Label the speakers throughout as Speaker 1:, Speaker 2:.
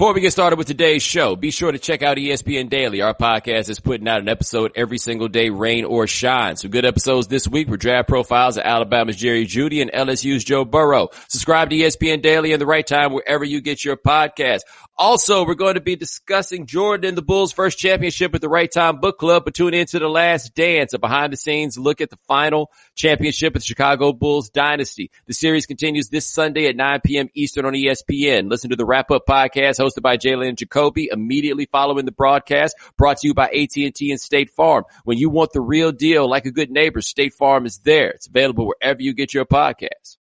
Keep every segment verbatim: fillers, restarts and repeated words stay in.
Speaker 1: Before we get started with today's show, be sure to check out E S P N Daily. Our podcast is putting out an episode every single day, rain or shine. Some good episodes this week were draft profiles of Alabama's Jerry Jeudy and L S U's Joe Burrow. Subscribe to E S P N Daily in the right time wherever you get your podcast. Also, we're going to be discussing Jordan and the Bulls' first championship at the Right Time Book Club, but tune into The Last Dance, a behind-the-scenes look at the final championship of the Chicago Bulls dynasty. The series continues this Sunday at nine p.m. Eastern on E S P N. Listen to the wrap-up podcast hosted by Jalen Jacoby immediately following the broadcast, brought to you by A T and T and State Farm. When you want the real deal, like a good neighbor, State Farm is there. It's available wherever you get your podcasts.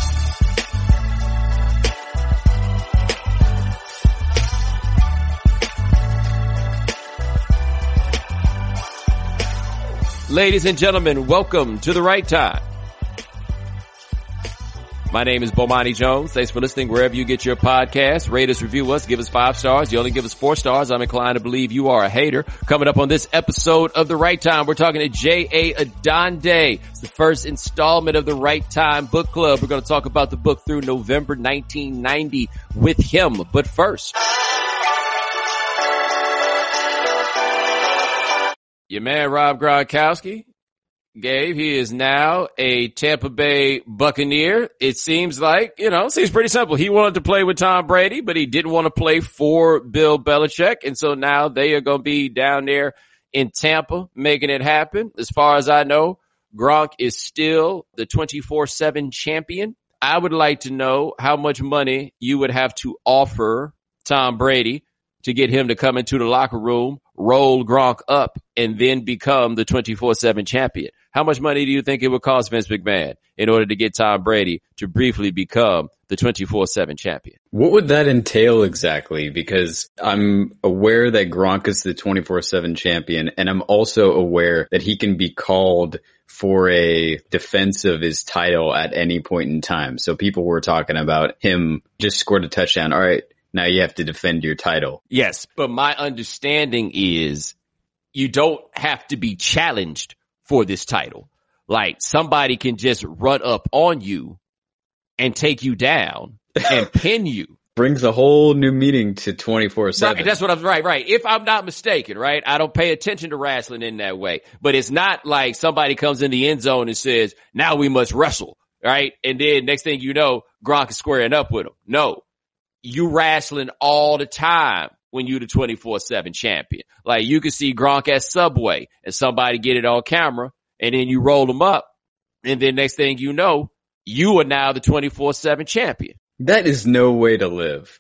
Speaker 1: Ladies and gentlemen, welcome to The Right Time. My name is Bomani Jones. Thanks for listening wherever you get your podcasts. Rate us, review us, give us five stars. You only give us four stars, I'm inclined to believe you are a hater. Coming up on this episode of The Right Time, we're talking to J A. Adande. It's the first installment of The Right Time Book Club. We're going to talk about the book through November nineteen ninety with him. But first, your man Rob Gronkowski, Gabe, he is now a Tampa Bay Buccaneer. It seems like, you know, it seems pretty simple. He wanted to play with Tom Brady, but he didn't want to play for Bill Belichick. And so now they are going to be down there in Tampa making it happen. As far as I know, Gronk is still the twenty-four seven champion. I would like to know how much money you would have to offer Tom Brady to get him to come into the locker room, roll Gronk up, and then become the twenty-four seven champion. How much money do you think it would cost Vince McMahon in order to get Tom Brady to briefly become the twenty-four seven champion?
Speaker 2: What would that entail exactly? Because I'm aware that Gronk is the twenty-four seven champion, and I'm also aware that he can be called for a defense of his title at any point in time. So people were talking about him just scored a touchdown. All right, now you have to defend your title.
Speaker 1: Yes, but my understanding is you don't have to be challenged for this title. Like, somebody can just run up on you and take you down and pin you.
Speaker 2: Brings a whole new meaning to twenty-four seven.
Speaker 1: Right, that's what I'm, right, right. If I'm not mistaken, right, I don't pay attention to wrestling in that way. But it's not like somebody comes in the end zone and says, now we must wrestle, right? And then next thing you know, Gronk is squaring up with him. No. You wrestling all the time when you the twenty-four seven champion. Like, you can see Gronk at Subway and somebody get it on camera and then you roll them up. And then next thing you know, you are now the twenty-four seven champion.
Speaker 2: That is no way to live.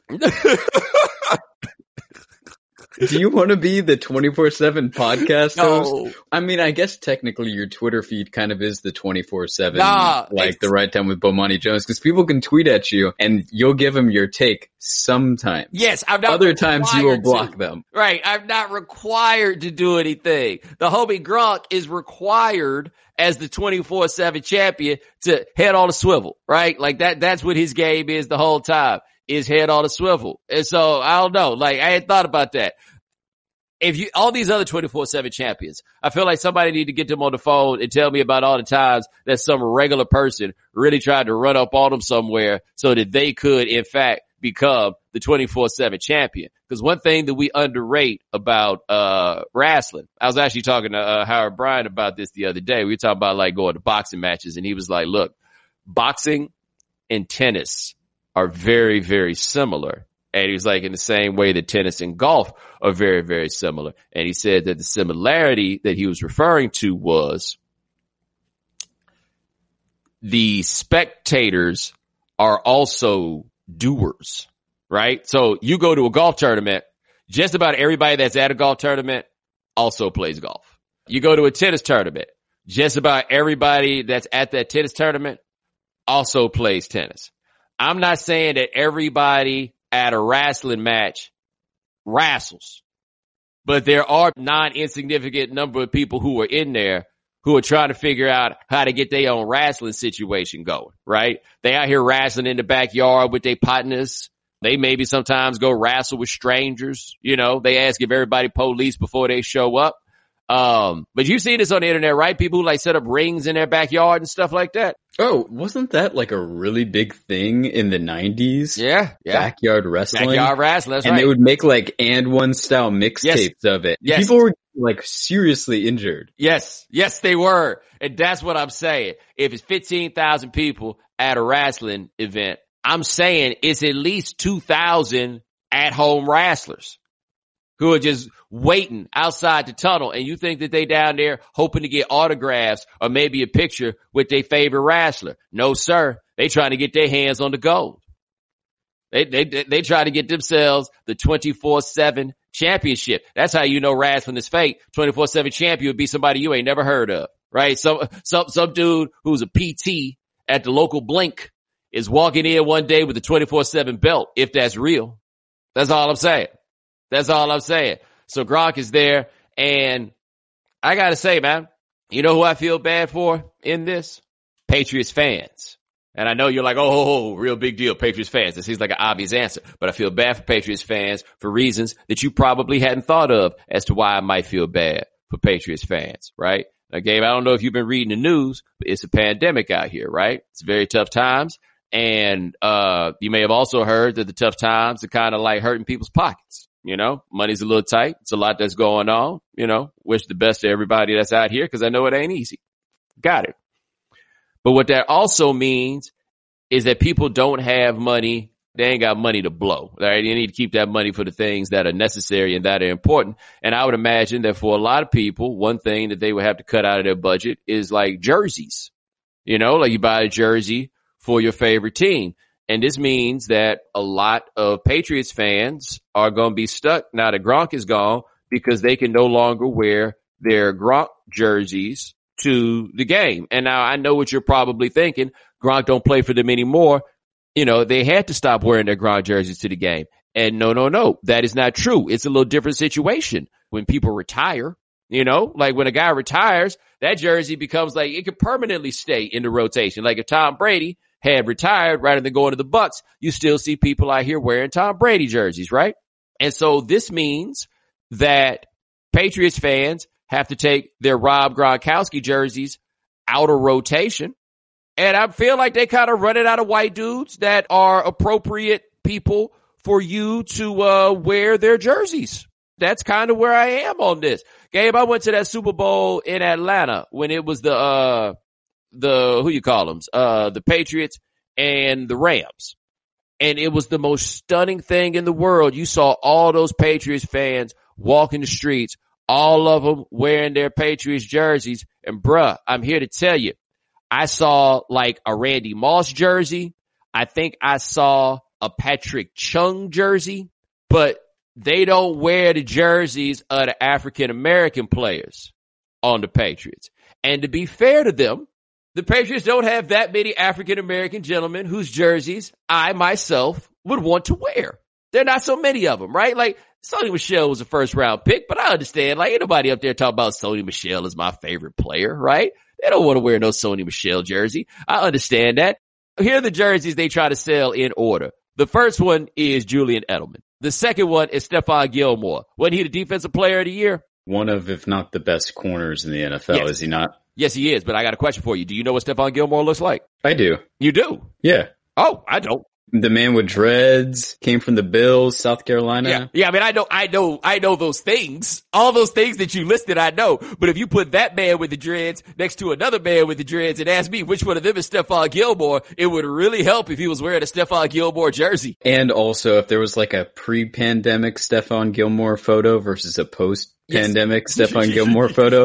Speaker 2: Do you want to be the twenty-four seven podcast
Speaker 1: No.
Speaker 2: host? I mean, I guess technically your Twitter feed kind of is the twenty-four seven,
Speaker 1: Nah,
Speaker 2: like The Right Time with Bomani Jones, because people can tweet at you and you'll give them your take sometimes.
Speaker 1: Yes, I'm not
Speaker 2: Other times you will
Speaker 1: required
Speaker 2: block
Speaker 1: to.
Speaker 2: them.
Speaker 1: Right, I'm not required to do anything. The homie Gronk is required as the twenty-four seven champion to head on a swivel, right? Like that, that's what his game is the whole time, is head on a swivel. And so, I don't know, like, I hadn't thought about that. If you, all these other twenty-four seven champions, I feel like somebody need to get them on the phone and tell me about all the times that some regular person really tried to run up on them somewhere so that they could, in fact, become the twenty-four seven champion. Because one thing that we underrate about, uh, wrestling, I was actually talking to, uh, Howard Bryan about this the other day. We were talking about like going to boxing matches, and he was like, look, boxing and tennis are very, very similar. And he was like, in the same way that tennis and golf are very, very similar. And he said that the similarity that he was referring to was the spectators are also doers, right? So you go to a golf tournament, just about everybody that's at a golf tournament also plays golf. You go to a tennis tournament, just about everybody that's at that tennis tournament also plays tennis. I'm not saying that everybody at a wrestling match wrestles, but there are non-insignificant number of people who are in there who are trying to figure out how to get their own wrestling situation going, right? They out here wrestling in the backyard with their partners. They maybe sometimes go wrestle with strangers. You know, they ask if everybody police before they show up. Um, but you've seen this on the internet, right? People who like set up rings in their backyard and stuff like that.
Speaker 2: Oh, wasn't that like a really big thing in the nineties?
Speaker 1: Yeah, yeah.
Speaker 2: Backyard wrestling.
Speaker 1: Backyard wrestling, that's
Speaker 2: and
Speaker 1: right.
Speaker 2: they would make like and one style mixtapes
Speaker 1: Yes.
Speaker 2: of it.
Speaker 1: Yes.
Speaker 2: People were like seriously injured.
Speaker 1: Yes, yes, they were. And that's what I'm saying. If it's fifteen thousand people at a wrestling event, I'm saying it's at least two thousand at-home wrestlers who are just waiting outside the tunnel, and you think that they down there hoping to get autographs or maybe a picture with their favorite wrestler. No, sir. They trying to get their hands on the gold. They, they, they try to get themselves the twenty-four seven championship. That's how you know wrestling is fake. twenty-four seven champion would be somebody you ain't never heard of, right? Some, some, some dude who's a P T at the local Blink is walking in one day with the twenty-four seven belt, if that's real. That's all I'm saying. That's all I'm saying. So Gronk is there, and I gotta say, man, you know who I feel bad for in this? Patriots fans. And I know you're like, oh, oh, oh, real big deal, Patriots fans. It seems like an obvious answer, but I feel bad for Patriots fans for reasons that you probably hadn't thought of as to why I might feel bad for Patriots fans, right? Now, Gabe, I don't know if you've been reading the news, but it's a pandemic out here, right? It's very tough times. And, uh, you may have also heard that the tough times are kind of like hurting people's pockets. You know, money's a little tight. It's a lot that's going on. You know, wish the best to everybody that's out here because I know it ain't easy. Got it. But what that also means is that people don't have money. They ain't got money to blow. Right? They need to keep that money for the things that are necessary and that are important. And I would imagine that for a lot of people, one thing that they would have to cut out of their budget is like jerseys. You know, like you buy a jersey for your favorite team. And this means that a lot of Patriots fans are going to be stuck now that Gronk is gone because they can no longer wear their Gronk jerseys to the game. And now I know what you're probably thinking. Gronk don't play for them anymore. You know, they had to stop wearing their Gronk jerseys to the game. And no, no, no, that is not true. It's a little different situation when people retire. You know, like when a guy retires, that jersey becomes like it could permanently stay in the rotation. Like if Tom Brady had retired rather than going to the Bucks, you still see people out here wearing Tom Brady jerseys, right? And so this means that Patriots fans have to take their Rob Gronkowski jerseys out of rotation. And I feel like they kind of run it out of white dudes that are appropriate people for you to uh wear their jerseys. That's kind of where I am on this. Gabe, I went to that Super Bowl in Atlanta when it was the uh the, who you call them, uh, the Patriots and the Rams. And it was the most stunning thing in the world. You saw all those Patriots fans walking the streets, all of them wearing their Patriots jerseys. And bruh, I'm here to tell you, I saw like a Randy Moss jersey. I think I saw a Patrick Chung jersey, but they don't wear the jerseys of the African American players on the Patriots. And to be fair to them, the Patriots don't have that many African-American gentlemen whose jerseys I myself would want to wear. There are not so many of them, right? Like, Sony Michel was a first-round pick, but I understand, like, ain't nobody up there talking about Sony Michel as my favorite player, right? They don't want to wear no Sony Michel jersey. I understand that. Here are the jerseys they try to sell in order. The first one is Julian Edelman. The second one is Stephon Gilmore. Wasn't he the defensive player of the year?
Speaker 2: One of, if not the best corners in the N F L,
Speaker 1: yes.
Speaker 2: Is he not?
Speaker 1: Yes, he is, but I got a question for you. Do you know what Stephon Gilmore looks like?
Speaker 2: I do.
Speaker 1: You do?
Speaker 2: Yeah.
Speaker 1: Oh, I don't.
Speaker 2: The man with dreads, came from the Bills, South Carolina.
Speaker 1: Yeah, yeah. I mean, I know, I know, I know those things. All those things that you listed, I know. But if you put that man with the dreads next to another man with the dreads and ask me which one of them is Stephon Gilmore, it would really help if he was wearing a Stephon Gilmore jersey.
Speaker 2: And also, if there was like a pre-pandemic Stephon Gilmore photo versus a post-pandemic yes. Stephon Gilmore photo.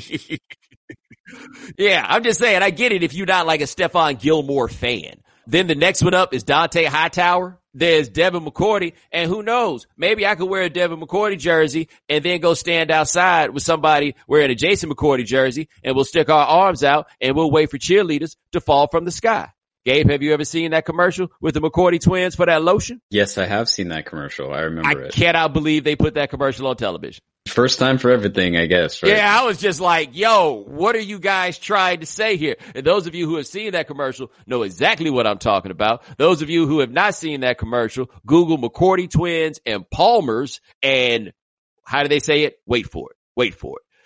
Speaker 1: Yeah, I'm just saying, I get it if you're not like a Stephon Gilmore fan. Then the next one up is Dante Hightower. There's Devin McCourty. And who knows? Maybe I could wear a Devin McCourty jersey and then go stand outside with somebody wearing a Jason McCourty jersey, and we'll stick our arms out and we'll wait for cheerleaders to fall from the sky. Gabe, have you ever seen that commercial with the McCourty twins for that lotion?
Speaker 2: Yes, I have seen that commercial. I remember
Speaker 1: I
Speaker 2: it.
Speaker 1: I cannot believe they put that commercial on television.
Speaker 2: First time for everything, I guess, right?
Speaker 1: Yeah, I was just like, yo, what are you guys trying to say here? And those of you who have seen that commercial know exactly what I'm talking about. Those of you who have not seen that commercial, Google McCourty twins and Palmers, and how do they say it? Wait for it. Wait for it.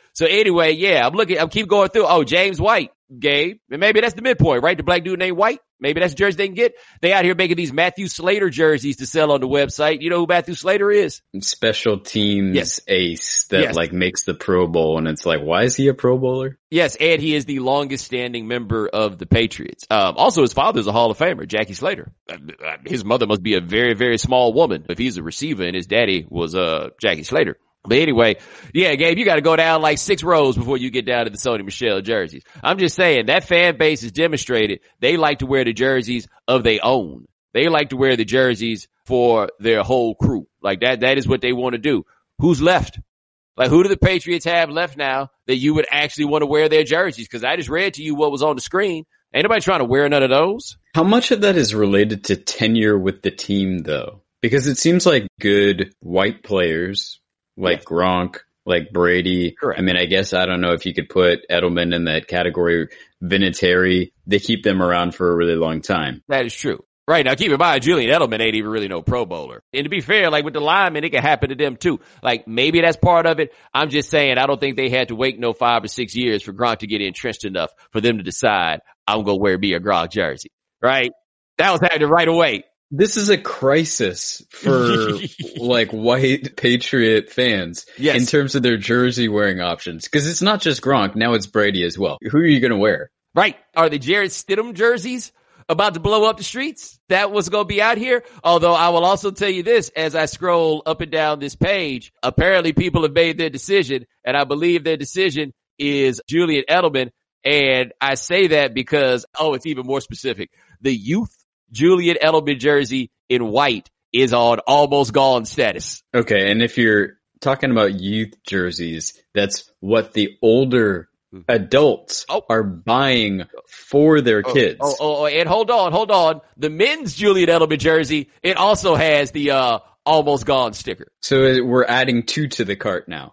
Speaker 1: So anyway, yeah, I'm looking, I'm keep going through. Oh, James White, Gabe. And maybe that's the midpoint, right? The black dude named White. Maybe that's the jersey they can get. They out here making these Matthew Slater jerseys to sell on the website. You know who Matthew Slater is?
Speaker 2: Special teams
Speaker 1: yes.
Speaker 2: ace that
Speaker 1: yes.
Speaker 2: like makes the Pro Bowl. And it's like, why is he a Pro Bowler?
Speaker 1: Yes, and he is the longest standing member of the Patriots. Um, also, his father is a Hall of Famer, Jackie Slater. His mother must be a very, very small woman if he's a receiver and his daddy was uh Jackie Slater. But anyway, yeah, Gabe, you got to go down like six rows before you get down to the Sony Michel jerseys. I'm just saying that fan base has demonstrated they like to wear the jerseys of their own. They like to wear the jerseys for their whole crew. Like that, that is what they want to do. Who's left? Like who do the Patriots have left now that you would actually want to wear their jerseys? Cause I just read to you what was on the screen. Ain't nobody trying to wear none of those.
Speaker 2: How much of that is related to tenure with the team though? Because it seems like good white players like yes. Gronk, like Brady.
Speaker 1: Correct.
Speaker 2: I mean, I guess I don't know if you could put Edelman in that category. Vinatieri, they keep them around for a really long time.
Speaker 1: That is true. Right. Now, keep in mind, Julian Edelman ain't even really no Pro Bowler. And to be fair, like with the linemen, it can happen to them too. Like maybe that's part of it. I'm just saying I don't think they had to wait no five or six years for Gronk to get entrenched enough for them to decide I'm going to wear me a Gronk jersey. Right. That was happening right away.
Speaker 2: This is a crisis for like white Patriot fans
Speaker 1: yes.
Speaker 2: in terms of their jersey wearing options. Cause it's not just Gronk. Now it's Brady as well. Who are you going to wear?
Speaker 1: Right. Are the Jarrett Stidham jerseys about to blow up the streets? That was going to be out here. Although I will also tell you this, as I scroll up and down this page, apparently people have made their decision, and I believe their decision is Julian Edelman. And I say that because, oh, it's even more specific. The youth Julian Edelman jersey in white is on almost gone status.
Speaker 2: Okay. And if you're talking about youth jerseys, that's what the older adults oh. are buying for their
Speaker 1: oh,
Speaker 2: kids.
Speaker 1: Oh, oh, oh, and hold on, hold on. The men's Julian Edelman jersey, it also has the, uh, almost gone sticker.
Speaker 2: So we're adding two to the cart now.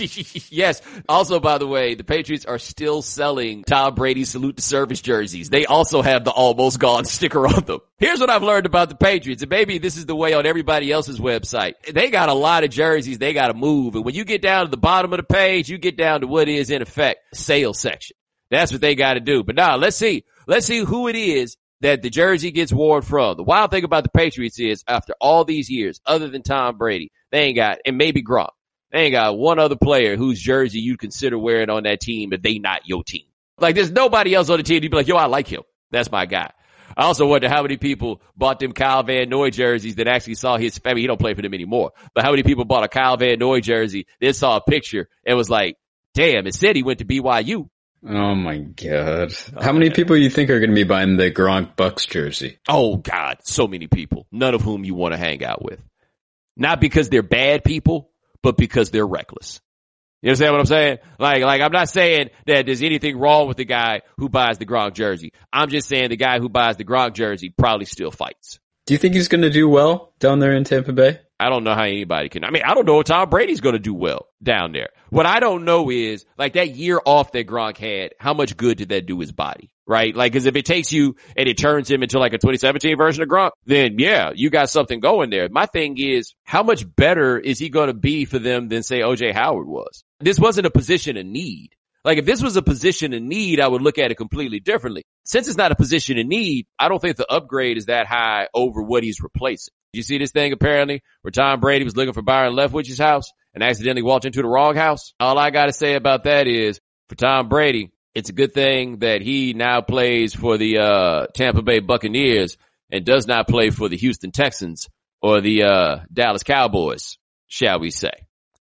Speaker 1: Yes. Also, by the way, the Patriots are still selling Tom Brady salute to service jerseys. They also have the almost gone sticker on them. Here's what I've learned about the Patriots, and maybe this is the way on everybody else's website. They got a lot of jerseys they got to move, and when you get down to the bottom of the page, you get down to what is in effect sales section. That's what they got to do. But now let's see. Let's see who it is that the jersey gets worn from. The wild thing about the Patriots is after all these years, other than Tom Brady, they ain't got, and maybe Gronk, they ain't got one other player whose jersey you'd consider wearing on that team if they not your team. Like there's nobody else on the team you'd be like, yo, I like him. That's my guy. I also wonder how many people bought them Kyle Van Noy jerseys that actually saw his family. He don't play for them anymore. But how many people bought a Kyle Van Noy jersey, then saw a picture and was like, damn, it said he went to B Y U.
Speaker 2: Oh my God. How many people you think are going to be buying the Gronk Bucks jersey?
Speaker 1: Oh God, so many people. None of whom you want to hang out with. Not because they're bad people, but because they're reckless. You understand what I'm saying? Like, like, I'm not saying that there's anything wrong with the guy who buys the Gronk jersey. I'm just saying the guy who buys the Gronk jersey probably still fights.
Speaker 2: Do you think he's going to do well down there in Tampa Bay?
Speaker 1: I don't know how anybody can. I mean, I don't know if Tom Brady's going to do well down there. What I don't know is, like, that year off that Gronk had, how much good did that do his body? Right? Like, cause if it takes you and it turns him into like a twenty seventeen version of Gronk, then yeah, you got something going there. My thing is, how much better is he going to be for them than say O J Howard was? This wasn't a position of need. Like if this was a position of need, I would look at it completely differently. Since it's not a position of need, I don't think the upgrade is that high over what he's replacing. You see this thing apparently where Tom Brady was looking for Byron Leftwich's house and accidentally walked into the wrong house? All I got to say about that is for Tom Brady, it's a good thing that he now plays for the uh Tampa Bay Buccaneers and does not play for the Houston Texans or the uh Dallas Cowboys, shall we say.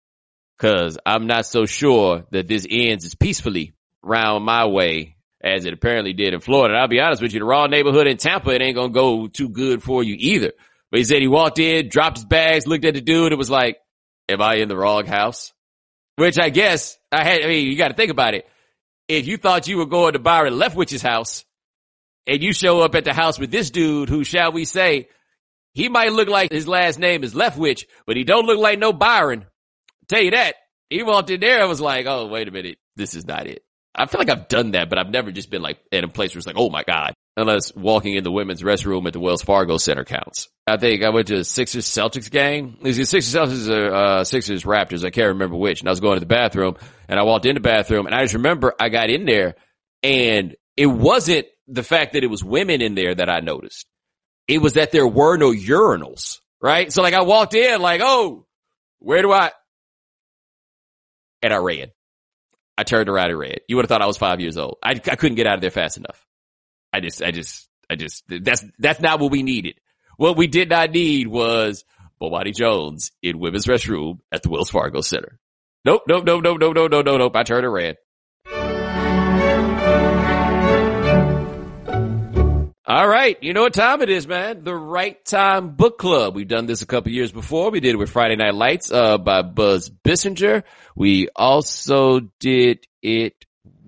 Speaker 1: Cause I'm not so sure that this ends as peacefully round my way as it apparently did in Florida. And I'll be honest with you, the raw neighborhood in Tampa, it ain't gonna go too good for you either. But he said he walked in, dropped his bags, looked at the dude, and was like, am I in the wrong house? Which I guess, I had, I mean, you gotta think about it. If you thought you were going to Byron Leftwich's house, and you show up at the house with this dude who, shall we say, he might look like his last name is Leftwich, but he don't look like no Byron. Tell you that. He walked in there and was like, oh, wait a minute. This is not it. I feel like I've done that, but I've never just been like at a place where it's like, oh my God. unless walking in the women's restroom at the Wells Fargo Center counts. I think I went to a Sixers Celtics game. It was the Sixers Celtics or uh, Sixers Raptors. I can't remember which. And I was going to the bathroom, and I walked in the bathroom, and I just remember I got in there, and it wasn't the fact that it was women in there that I noticed. It was that there were no urinals, right? So like I walked in like, oh, where do I? And I ran. I turned around and ran. You would have thought I was five years old. I, I couldn't get out of there fast enough. I just, I just, I just, that's, that's not what we needed. What we did not need was Bomani Jones in women's restroom at the Wells Fargo Center. Nope, nope, nope, nope, nope, nope, nope, nope, nope. I turned and ran. All right. You know what time it is, man. The Right Time Book Club. We've done this a couple years before. We did it with Friday Night Lights, uh, by Buzz Bissinger. We also did it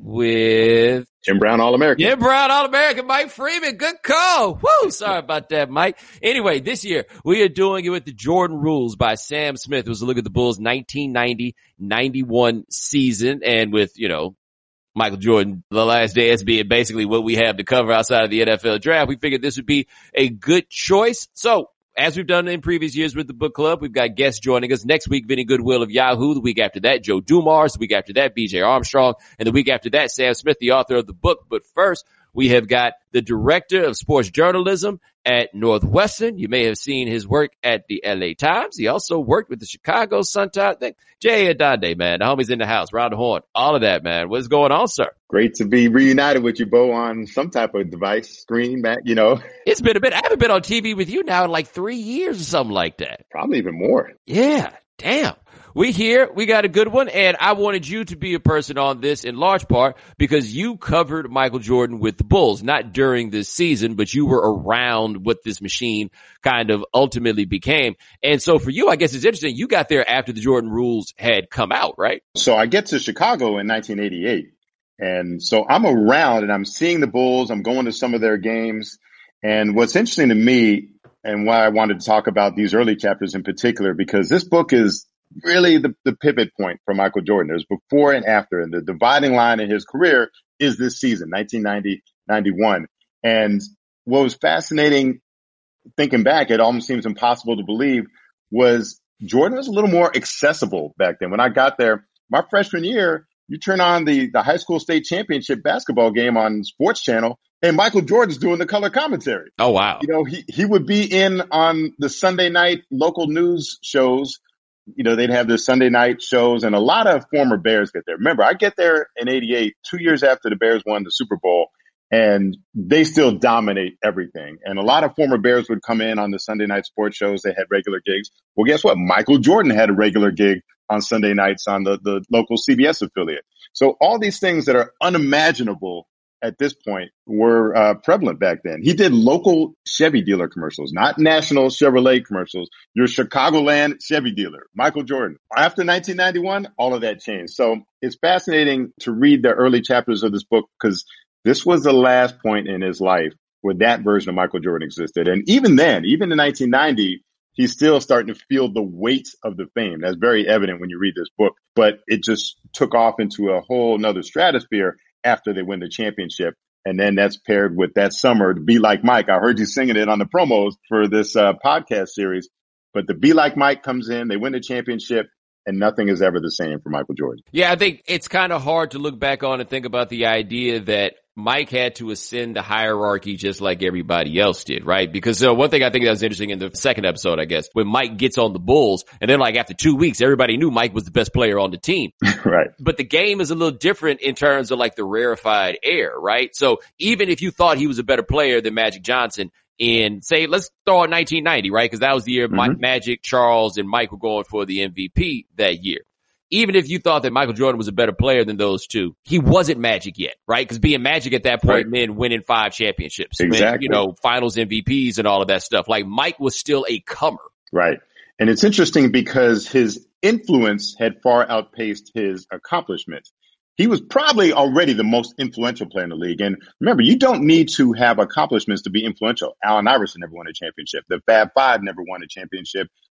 Speaker 1: with
Speaker 3: Jim Brown All-American.
Speaker 1: Jim Brown All-American, Mike Freeman. Good call. Woo! Sorry about that, Mike. Anyway, this year we are doing it with the Jordan Rules by Sam Smith. It was a look at the Bulls nineteen ninety ninety-one season, and with, you know, Michael Jordan, the last dance being basically what we have to cover outside of the N F L draft, we figured this would be a good choice. So, as we've done in previous years with the book club, we've got guests joining us. Next week, Vinny Goodwill of Yahoo. The week after that, Joe Dumars. The week after that, B J Armstrong. And the week after that, Sam Smith, the author of the book. But first, we have got the director of sports journalism at Northwestern. You may have seen his work at the L A Times. He also worked with the Chicago Sun-Times. Jay Adande, man. The homie's in the house. Round the horn. All of that, man. What's going on, sir?
Speaker 3: Great to be reunited with you, Bo, on some type of device, screen, back, you know.
Speaker 1: It's been a bit. I haven't been on T V with you now in like three years or something like that.
Speaker 3: Probably even more.
Speaker 1: Yeah. Damn. We here, we got a good one, and I wanted you to be a person on this in large part because you covered Michael Jordan with the Bulls, not during this season, but you were around what this machine kind of ultimately became. And so for you, I guess it's interesting, you got there after the Jordan Rules had come out, right?
Speaker 3: So I get to Chicago in nineteen eighty-eight, and so I'm around and I'm seeing the Bulls, I'm going to some of their games, and what's interesting to me and why I wanted to talk about these early chapters in particular, because this book is really the, the pivot point for Michael Jordan. There's before and after, and the dividing line in his career is this season, nineteen ninety ninety-one. And what was fascinating, thinking back, it almost seems impossible to believe, was Jordan was a little more accessible back then. When I got there, my freshman year, you turn on the, the high school state championship basketball game on Sports Channel, and Michael Jordan's doing the color commentary.
Speaker 1: Oh, wow.
Speaker 3: You know, he, he would be in on the Sunday night local news shows. You know, they'd have their Sunday night shows, and a lot of former Bears get there. Remember, I get there in eighty-eight, two years after the Bears won the Super Bowl, and they still dominate everything. And a lot of former Bears would come in on the Sunday night sports shows. They had regular gigs. Well, guess what? Michael Jordan had a regular gig on Sunday nights on the, the local C B S affiliate. So all these things that are unimaginable at this point were uh, prevalent back then. He did local Chevy dealer commercials, not national Chevrolet commercials. Your Chicagoland Chevy dealer, Michael Jordan. After nineteen ninety-one, all of that changed. So it's fascinating to read the early chapters of this book because this was the last point in his life where that version of Michael Jordan existed. And even then, even in nineteen ninety, he's still starting to feel the weight of the fame. That's very evident when you read this book, but it just took off into a whole nother stratosphere after they win the championship. And then that's paired with that summer to Be Like Mike. I heard you singing it on the promos for this uh, podcast series, but the Be Like Mike comes in, they win the championship, and nothing is ever the same for Michael Jordan.
Speaker 1: Yeah, I think it's kind of hard to look back on and think about the idea that Mike had to ascend the hierarchy just like everybody else did, right? Because uh, one thing I think that was interesting in the second episode, I guess, when Mike gets on the Bulls, and then like after two weeks, everybody knew Mike was the best player on the team.
Speaker 3: Right.
Speaker 1: But the game is a little different in terms of like the rarefied air, right? So even if you thought he was a better player than Magic Johnson in, say, let's throw out nineteen ninety, right? Because that was the year mm-hmm. Mike, Magic, Charles, and Mike were going for the M V P that year. Even if you thought that Michael Jordan was a better player than those two, he wasn't Magic yet, right? Because being Magic at that point right. meant winning five championships,
Speaker 3: exactly.
Speaker 1: you know, finals M V Ps and all of that stuff. Like Mike was still a comer.
Speaker 3: Right. And it's interesting because his influence had far outpaced his accomplishments. He was probably already the most influential player in the league. And remember, you don't need to have accomplishments to be influential. Allen Iverson never won a championship. The Fab Five never won a championship.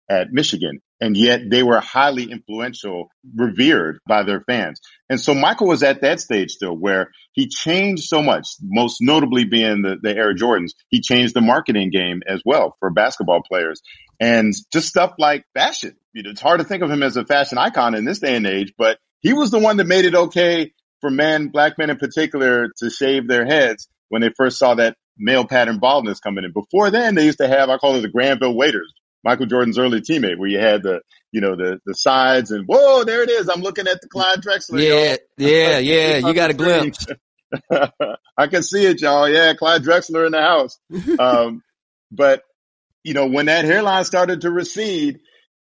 Speaker 3: at Michigan. And yet they were highly influential, revered by their fans. And so Michael was at that stage still where he changed so much, most notably being the, the Air Jordans. He changed the marketing game as well for basketball players and just stuff like fashion. You know, it's hard to think of him as a fashion icon in this day and age, but he was the one that made it okay for men, black men in particular, to shave their heads when they first saw that male pattern baldness coming in. Before then, they used to have, I call it the Granville Waiters, Michael Jordan's early teammate, where you had the, you know, the, the sides and whoa, there it is. I'm looking at the Clyde Drexler.
Speaker 1: Yeah, yeah, yeah. You got a glimpse.
Speaker 3: I can see it, y'all. Yeah, Clyde Drexler in the house. Um, but, you know, when that hairline started to recede,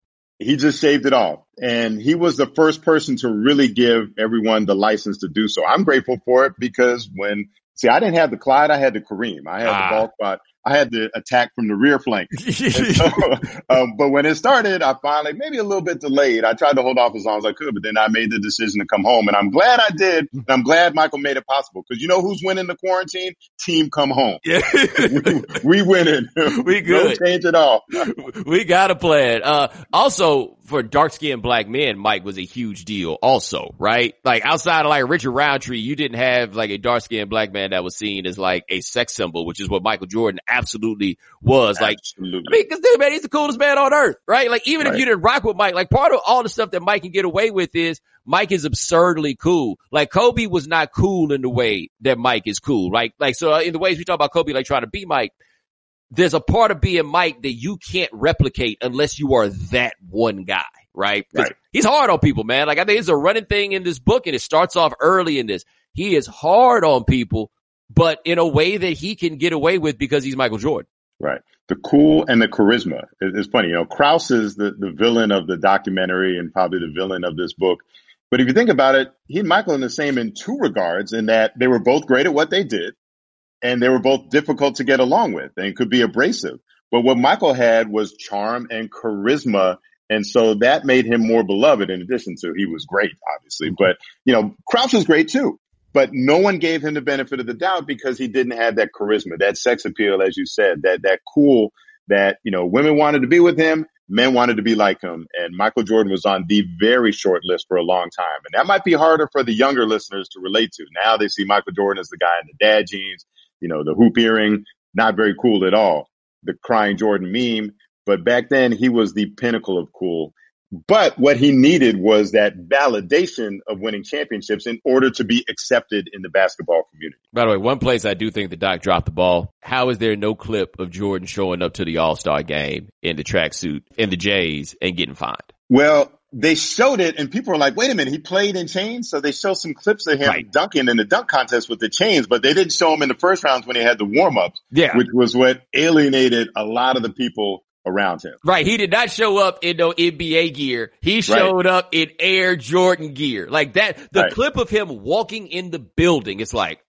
Speaker 3: he just shaved it off. And he was the first person to really give everyone the license to do so. I'm grateful for it because when, see, I didn't have the Clyde, I had the Kareem. I had ah. the ball spot. I had to attack from the rear flank. so, um, but when it started, I finally, maybe a little bit delayed. I tried to hold off as long as I could, but then I made the decision to come home. And I'm glad I did. And I'm glad Michael made it possible. Because you know who's winning the quarantine? Team Come Home. Yeah. we, we winning.
Speaker 1: We good.
Speaker 3: No change at all.
Speaker 1: We got a plan. Uh, also, for dark-skinned black men, Mike was a huge deal also, right? Like outside of like Richard Roundtree, you didn't have like a dark-skinned black man that was seen as like a sex symbol, which is what Michael Jordan absolutely was. Like,
Speaker 3: absolutely.
Speaker 1: I mean, cause dude, man, he's the coolest man on earth, right? Like even right. if you didn't rock with Mike, like part of all the stuff that Mike can get away with is Mike is absurdly cool. Like Kobe was not cool in the way that Mike is cool, right? Like, so in the ways we talk about Kobe, like trying to be Mike, there's a part of being Mike that you can't replicate unless you are that one guy, right?
Speaker 3: Right.
Speaker 1: He's hard on people, man. Like I think it's a running thing in this book and it starts off early in this. He is hard on people, but in a way that he can get away with because he's Michael Jordan.
Speaker 3: Right. The cool and the charisma. It's funny, you know, Krause is the, the villain of the documentary and probably the villain of this book. But if you think about it, he and Michael are the same in two regards in that they were both great at what they did. And they were both difficult to get along with and could be abrasive. But what Michael had was charm and charisma. And so that made him more beloved in addition to he was great, obviously. But, you know, Krause was great too. But no one gave him the benefit of the doubt because he didn't have that charisma, that sex appeal, as you said, that that cool that, you know, women wanted to be with him, men wanted to be like him. And Michael Jordan was on the very short list for a long time. And that might be harder for the younger listeners to relate to. Now they see Michael Jordan as the guy in the dad jeans, you know, the hoop earring, not very cool at all. The crying Jordan meme. But back then he was the pinnacle of cool. But what he needed was that validation of winning championships in order to be accepted in the basketball community.
Speaker 1: By the way, one place I do think the doc dropped the ball. How is there no clip of Jordan showing up to the All-Star game in the tracksuit in the Jays and getting fined?
Speaker 3: Well, they showed it and people were like, wait a minute, he played in chains? So they showed some clips of him right. dunking in the dunk contest with the chains, but they didn't show him in the first rounds when he had the warm-ups,
Speaker 1: yeah.
Speaker 3: which was what alienated a lot of the people around him.
Speaker 1: Right. He did not show up in no N B A gear. He showed right. up in Air Jordan gear. Like that, the right. clip of him walking in the building, it's like,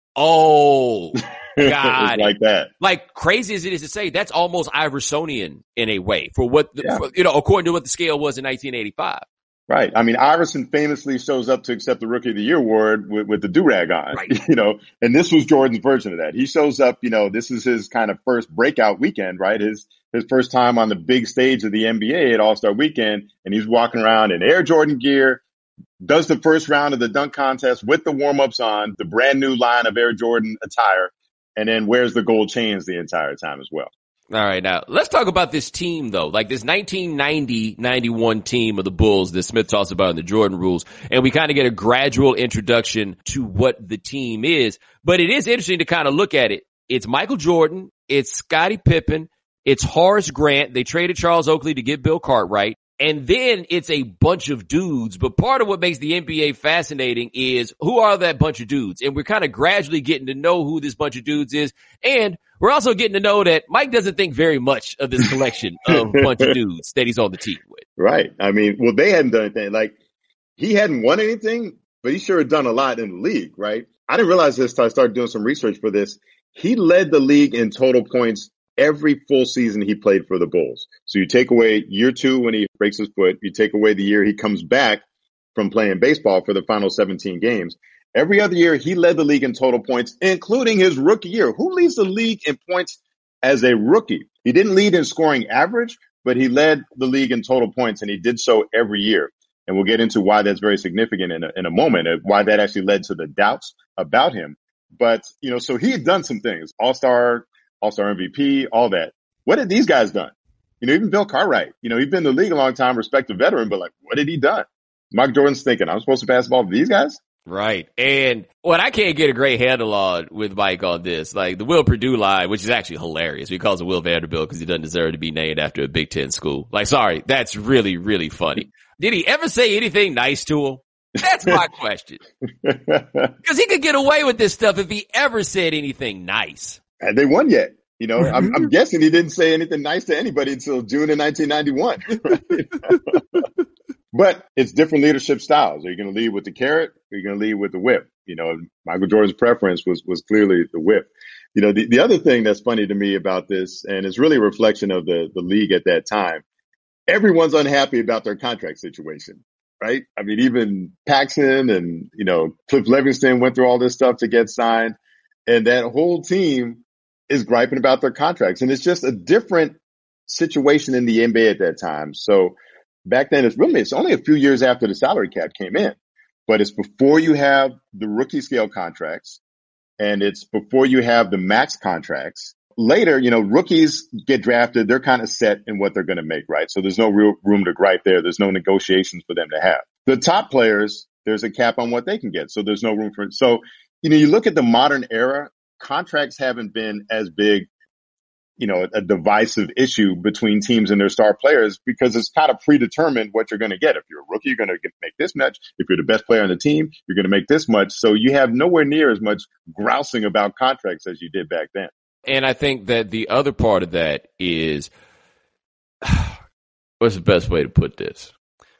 Speaker 1: oh, God.
Speaker 3: Like that.
Speaker 1: Like crazy as it is to say, that's almost Iversonian in a way for what, the, yeah. for, you know, according to what the scale was in nineteen eighty-five.
Speaker 3: Right. I mean, Iverson famously shows up to accept the Rookie of the Year award with, with the do-rag on,
Speaker 1: right.
Speaker 3: you know, and this was Jordan's version of that. He shows up, you know, this is his kind of first breakout weekend, right? His, his first time on the big stage of the N B A at All-Star Weekend. And he's walking around in Air Jordan gear, does the first round of the dunk contest with the warm-ups on, the brand new line of Air Jordan attire, and then wears the gold chains the entire time as well.
Speaker 1: All right, now let's talk about this team though, like this nineteen ninety ninety-one team of the Bulls that Smith talks about in the Jordan rules. And we kind of get a gradual introduction to what the team is, but it is interesting to kind of look at it. It's Michael Jordan. It's Scottie Pippen. It's Horace Grant. They traded Charles Oakley to get Bill Cartwright. And then it's a bunch of dudes. But part of what makes the N B A fascinating is who are that bunch of dudes? And we're kind of gradually getting to know who this bunch of dudes is. And we're also getting to know that Mike doesn't think very much of this collection of bunch of dudes that he's on the team with.
Speaker 3: Right. I mean, well, they hadn't done anything. Like, he hadn't won anything, but he sure had done a lot in the league, right? I didn't realize this until I started doing some research for this. He led the league in total points every full season he played for the Bulls. So you take away year two when he breaks his foot, you take away the year he comes back from playing baseball for the final seventeen games. Every other year, he led the league in total points, including his rookie year. Who leads the league in points as a rookie? He didn't lead in scoring average, but he led the league in total points, and he did so every year. And we'll get into why that's very significant in a, in a moment, and why that actually led to the doubts about him. But, you know, so he had done some things, all-star, all-star M V P, all that. What had these guys done? You know, even Bill Cartwright, you know, he'd been in the league a long time, respected veteran, but like, what had he done? Mike Jordan's thinking, I'm supposed to pass the ball to these guys?
Speaker 1: Right. And what I can't get a great handle on with Mike on this, like the Will Purdue line, which is actually hilarious. He calls it Will Vanderbilt because he doesn't deserve to be named after a Big Ten school. Like, sorry, that's really, really funny. Did he ever say anything nice to him? That's my question. Because he could get away with this stuff if he ever said anything nice.
Speaker 3: Had they won yet? You know, I'm, I'm guessing he didn't say anything nice to anybody until June of nineteen ninety-one. But it's different leadership styles. Are you going to lead with the carrot? Or are you going to lead with the whip? You know, Michael Jordan's preference was, was clearly the whip. You know, the, the other thing that's funny to me about this, and it's really a reflection of the, the league at that time, everyone's unhappy about their contract situation, right? I mean, even Paxson and, you know, Cliff Livingston went through all this stuff to get signed, and that whole team is griping about their contracts. And it's just a different situation in the N B A at that time. So back then, it's really, it's only a few years after the salary cap came in, but it's before you have the rookie scale contracts, and it's before you have the max contracts. Later, you know, rookies get drafted. They're kind of set in what they're going to make, right? So there's no real room to gripe there. There's no negotiations for them to have. The top players, there's a cap on what they can get. So there's no room for it. So, you know, you look at the modern era, contracts haven't been as big, you know, a divisive issue between teams and their star players, because it's kind of predetermined what you're going to get. If you're a rookie, you're going to make this much. If you're the best player on the team, you're going to make this much. So you have nowhere near as much grousing about contracts as you did back then.
Speaker 1: And I think that the other part of that is, what's the best way to put this?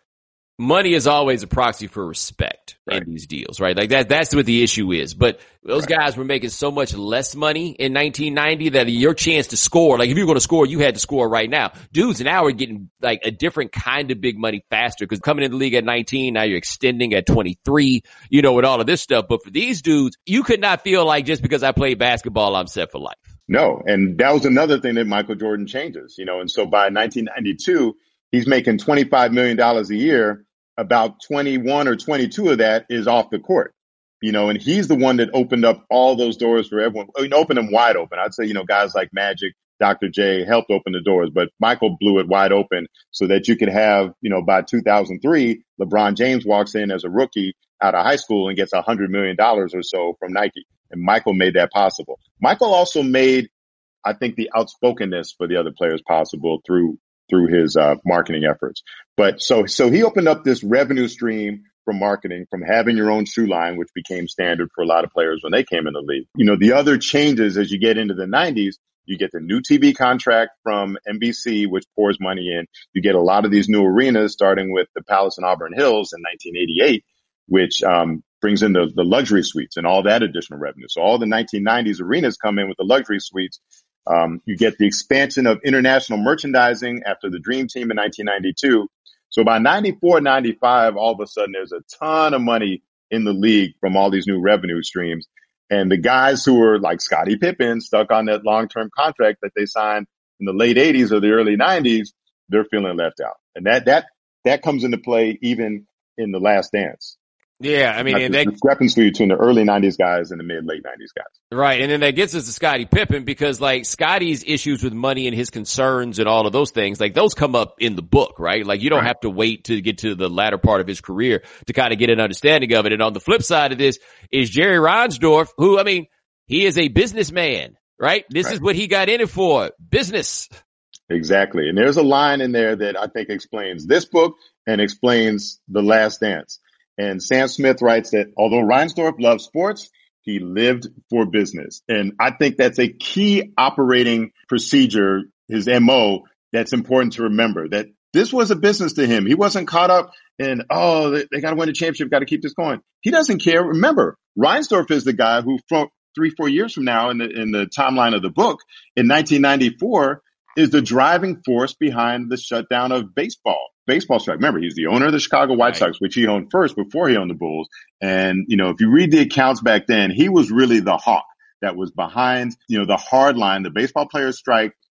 Speaker 1: Money is always a proxy for respect right. in these deals, right? Like that, that's what the issue is. But those right. guys were making so much less money in nineteen ninety that your chance to score, like if you were going to score, you had to score right now. Dudes now are getting like a different kind of big money faster, because coming in the league at nineteen, now you're extending at twenty-three, you know, with all of this stuff. But for these dudes, you could not feel like just because I played basketball, I'm set for life.
Speaker 3: No. And that was another thing that Michael Jordan changes, you know, and so by nineteen ninety-two, he's making twenty-five million dollars a year. About twenty-one or twenty-two of that is off the court, you know, and he's the one that opened up all those doors for everyone. I mean, opened them wide open. I'd say, you know, guys like Magic, Doctor J helped open the doors, but Michael blew it wide open so that you could have, you know, by two thousand three, LeBron James walks in as a rookie out of high school and gets a hundred million dollars or so from Nike. And Michael made that possible. Michael also made, I think, the outspokenness for the other players possible through through his uh, marketing efforts. But so, so he opened up this revenue stream from marketing, from having your own shoe line, which became standard for a lot of players when they came in the league. You know, the other changes as you get into the nineties, you get the new T V contract from N B C, which pours money in. You get a lot of these new arenas, starting with the Palace in Auburn Hills in nineteen eighty-eight, which, um, brings in the, the luxury suites and all that additional revenue. So all the nineteen nineties arenas come in with the luxury suites. Um, you get the expansion of international merchandising after the Dream Team in nineteen ninety-two. So by ninety-four, ninety-five, all of a sudden there's a ton of money in the league from all these new revenue streams. And the guys who were like Scottie Pippen, stuck on that long-term contract that they signed in the late eighties or the early nineties, they're feeling left out. And that, that, that comes into play even in The Last Dance.
Speaker 1: Yeah, I mean,
Speaker 3: Like
Speaker 1: and
Speaker 3: the
Speaker 1: that
Speaker 3: discrepancy between the early nineties guys and the mid late nineties guys.
Speaker 1: Right. And then that gets us to Scottie Pippen, because like Scottie's issues with money and his concerns and all of those things, like those come up in the book, right? Like you don't
Speaker 3: Right.
Speaker 1: have to wait to get to the latter part of his career to kind of get an understanding of it. And on the flip side of this is Jerry Reinsdorf, who, I mean, he is a businessman, right? This
Speaker 3: Right.
Speaker 1: is what he got in it for. Business.
Speaker 3: Exactly. And there's a line in there that I think explains this book and explains The Last Dance. And Sam Smith writes that although Reinsdorf loved sports, he lived for business. And I think that's a key operating procedure, his M O, that's important to remember, that this was a business to him. He wasn't caught up in, oh, they, they got to win a championship, got to keep this going. He doesn't care. Remember, Reinsdorf is the guy who, from three, four years from now in the, in the timeline of the book, in nineteen ninety-four, is the driving force behind the shutdown of baseball. Baseball strike. Remember, he's the owner of the Chicago White
Speaker 1: Right.
Speaker 3: Sox, which he owned first before he owned the Bulls. And, you know, if you read the accounts back then, he was really the hawk that was behind, you know, the hard line, the baseball players strike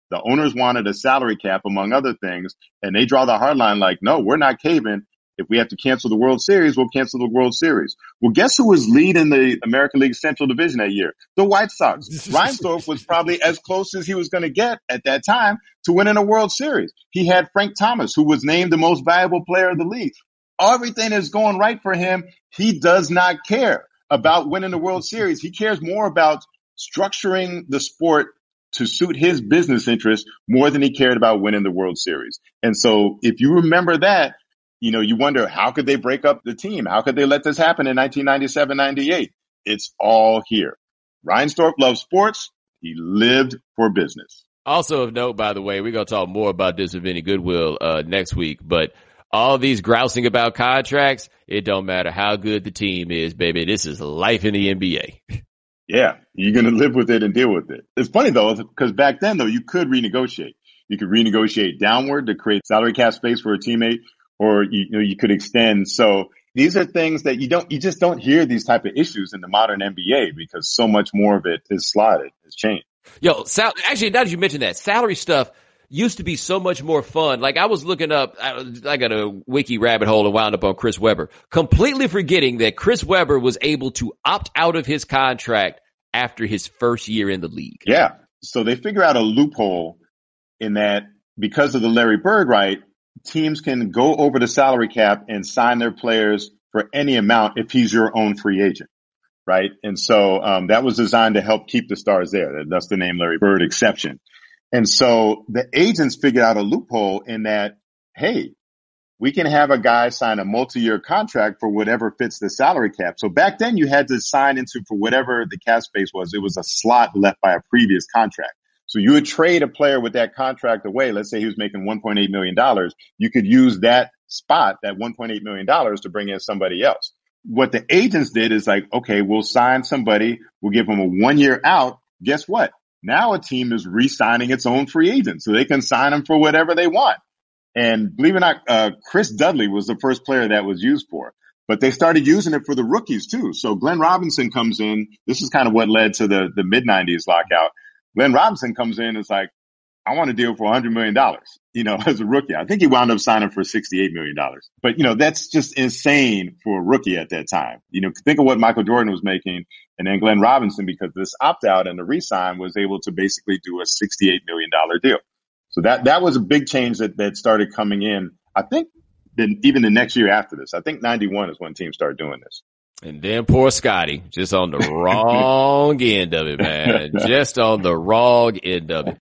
Speaker 3: The owners wanted a salary cap, among other things, and they draw the hard line like, no, we're not caving. If we have to cancel the World Series, we'll cancel the World Series. Well, guess who was leading the American League Central Division that year? The White Sox. Reinsdorf was probably as close as he was going to get at that time to winning a World Series. He had Frank Thomas, who was named the most valuable player of the league. Everything is going right for him. He does not care about winning the World Series. He cares more about structuring the sport to suit his business interests more than he cared about winning the World Series. And so if you remember that, you know, you wonder, how could they break up the team? How could they let this happen in nineteen ninety-seven ninety-eight? It's all here. Reinsdorf loves sports. He lived for business.
Speaker 1: Also of note, by the way, we're going to talk more about this with Vinny Goodwill uh, next week, but all these grousing about contracts, it don't matter how good the team is, baby. This is life in the N B A.
Speaker 3: Yeah, you're going to live with it and deal with it. It's funny, though, because back then, though, you could renegotiate. You could renegotiate downward to create salary cap space for a teammate, or you, you know, you could extend. So these are things that you don't, you just don't hear these type of issues in the modern N B A because so much more of it is slotted, has changed.
Speaker 1: Yo, sal- actually, now that you mention that, salary stuff used to be so much more fun. Like I was looking up, I, I got a wiki rabbit hole and wound up on Chris Webber, completely forgetting that Chris Webber was able to opt out of his contract after his first year in the league.
Speaker 3: Yeah. So they figure out a loophole in that because of the Larry Bird right, teams can go over the salary cap and sign their players for any amount if he's your own free agent, right? And so um, that was designed to help keep the stars there. That's the name Larry Bird exception. And so the agents figured out a loophole in that, hey, we can have a guy sign a multi-year contract for whatever fits the salary cap. So back then you had to sign into for whatever the cap space was. It was a slot left by a previous contract. So you would trade a player with that contract away. Let's say he was making one point eight million dollars. You could use that spot, that one point eight million dollars, to bring in somebody else. What the agents did is like, okay, we'll sign somebody. We'll give them a one year out. Guess what? Now a team is re-signing its own free agent so they can sign them for whatever they want. And believe it or not, uh, Chris Dudley was the first player that was used for, but they started using it for the rookies too. So Glenn Robinson comes in. This is kind of what led to the, the mid nineties lockout. Glenn Robinson comes in and is like, I want a deal for one hundred million dollars, you know, as a rookie. I think he wound up signing for sixty-eight million dollars. But, you know, that's just insane for a rookie at that time. You know, think of what Michael Jordan was making. And then Glenn Robinson, because this opt-out and the re-sign, was able to basically do a sixty-eight million dollars deal. So that, that was a big change that, that started coming in. I think then even the next year after this, I think ninety-one is when teams started doing this.
Speaker 1: And then poor Scotty, just on the wrong end of it, man. Just on the wrong end of it.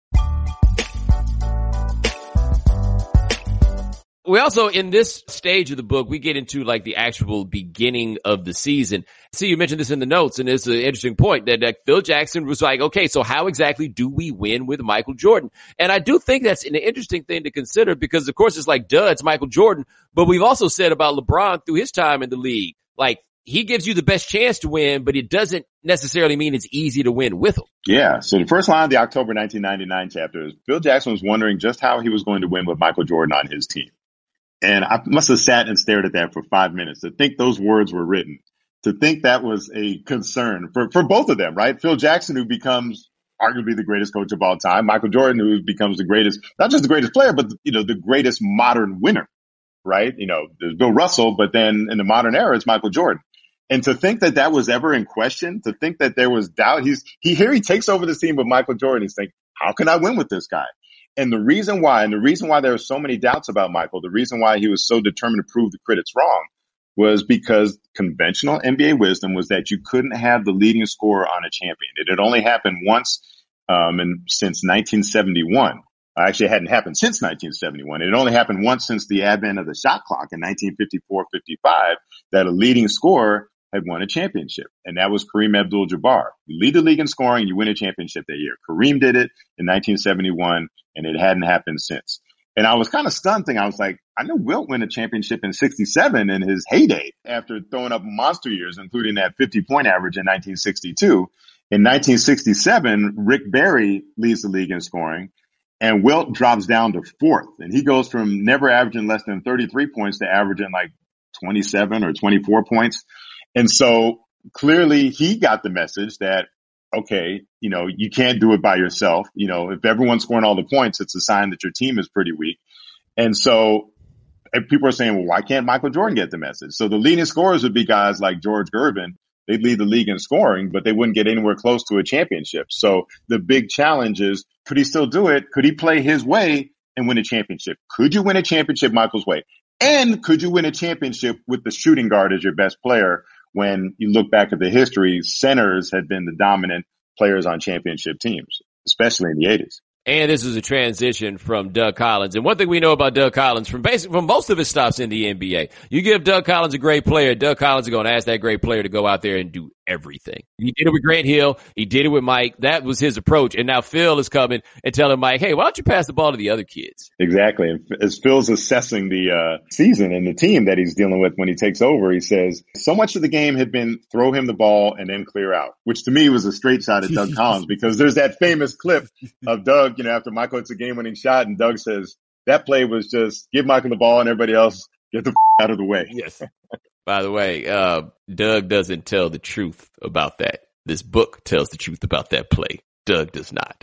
Speaker 1: We also, in this stage of the book, we get into like the actual beginning of the season. See, you mentioned this in the notes, and it's an interesting point that, that Phil Jackson was like, okay, so how exactly do we win with Michael Jordan? And I do think that's an interesting thing to consider because, of course, it's like, duh, it's Michael Jordan. But we've also said about LeBron through his time in the league, like, he gives you the best chance to win, but it doesn't necessarily mean it's easy to win with him.
Speaker 3: Yeah. So the first line of the October nineteen ninety-nine chapter is Phil Jackson was wondering just how he was going to win with Michael Jordan on his team. And I must have sat and stared at that for five minutes to think those words were written, to think that was a concern for, for both of them, right? Phil Jackson, who becomes arguably the greatest coach of all time, Michael Jordan, who becomes the greatest, not just the greatest player, but, you know, the greatest modern winner, right? You know, there's Bill Russell, but then in the modern era, it's Michael Jordan. And to think that that was ever in question, to think that there was doubt, he's, he here he takes over the team with Michael Jordan. He's thinking, how can I win with this guy? And the reason why, and the reason why there are so many doubts about Michael, the reason why he was so determined to prove the critics wrong was because conventional N B A wisdom was that you couldn't have the leading scorer on a champion. It had only happened once, um, and since nineteen seventy-one. Actually, it hadn't happened since nineteen seventy-one. It had only happened once since the advent of the shot clock in nineteen fifty-four fifty-five that a leading scorer had won a championship, and that was Kareem Abdul-Jabbar. You lead the league in scoring, you win a championship that year. Kareem did it in nineteen seventy-one, and it hadn't happened since. And I was kind of stunned thinking, I was like, I know Wilt win a championship in sixty-seven in his heyday after throwing up monster years, including that fifty-point average in nineteen sixty-two. In nineteen sixty-seven, Rick Barry leads the league in scoring, and Wilt drops down to fourth. And he goes from never averaging less than thirty-three points to averaging like twenty-seven or twenty-four points. And so clearly he got the message that okay, you know, you can't do it by yourself. You know, if everyone's scoring all the points, it's a sign that your team is pretty weak. And so and people are saying, well, why can't Michael Jordan get the message? So the leading scorers would be guys like George Gervin. They'd lead the league in scoring, but they wouldn't get anywhere close to a championship. So the big challenge is, could he still do it? Could he play his way and win a championship? Could you win a championship Michael's way? And could you win a championship with the shooting guard as your best player? When you look back at the history, centers had been the dominant players on championship teams, especially in the eighties.
Speaker 1: And this is a transition from Doug Collins. And one thing we know about Doug Collins from basic, from most of his stops in the N B A, you give Doug Collins a great player, Doug Collins is going to ask that great player to go out there and do everything. He did it with Grant Hill. He did it with Mike. That was his approach. And now Phil is coming and telling Mike, hey, why don't you pass the ball to the other kids?
Speaker 3: Exactly. And as Phil's assessing the uh, season and the team that he's dealing with when he takes over, he says, so much of the game had been throw him the ball and then clear out, which to me was a straight shot at Doug Collins, because there's that famous clip of Doug, you know, after Michael hits a game-winning shot and Doug says, that play was just give Michael the ball and everybody else get the f- out of the way.
Speaker 1: Yes. By the way, uh, Doug doesn't tell the truth about that. This book tells the truth about that play. Doug does not.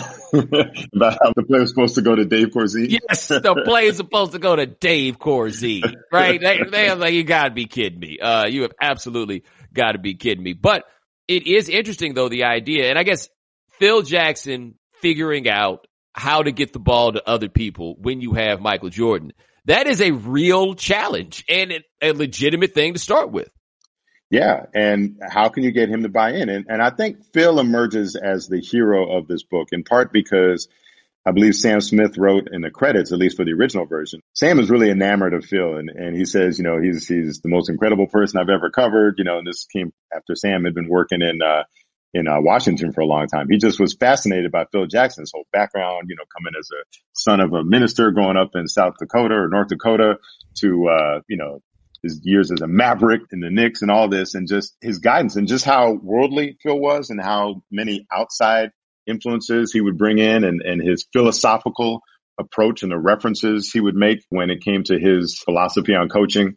Speaker 3: About how the play was supposed to go to Dave Corzine?
Speaker 1: Yes, the play is supposed to go to Dave Corzine, right? They, they are like, you gotta be kidding me. Uh, you have absolutely gotta be kidding me. But it is interesting though, the idea, and I guess Phil Jackson figuring out how to get the ball to other people when you have Michael Jordan. That is a real challenge and a legitimate thing to start with.
Speaker 3: Yeah. And how can you get him to buy in? And, and I think Phil emerges as the hero of this book, in part because I believe Sam Smith wrote in the credits, at least for the original version, Sam is really enamored of Phil. And, and he says, you know, he's, he's the most incredible person I've ever covered. You know, and this came after Sam had been working in, uh, in uh, Washington for a long time. He just was fascinated by Phil Jackson's whole background, you know, coming as a son of a minister growing up in South Dakota or North Dakota to, uh, you know, his years as a Maverick in the Knicks and all this, and just his guidance and just how worldly Phil was and how many outside influences he would bring in, and, and his philosophical approach and the references he would make when it came to his philosophy on coaching.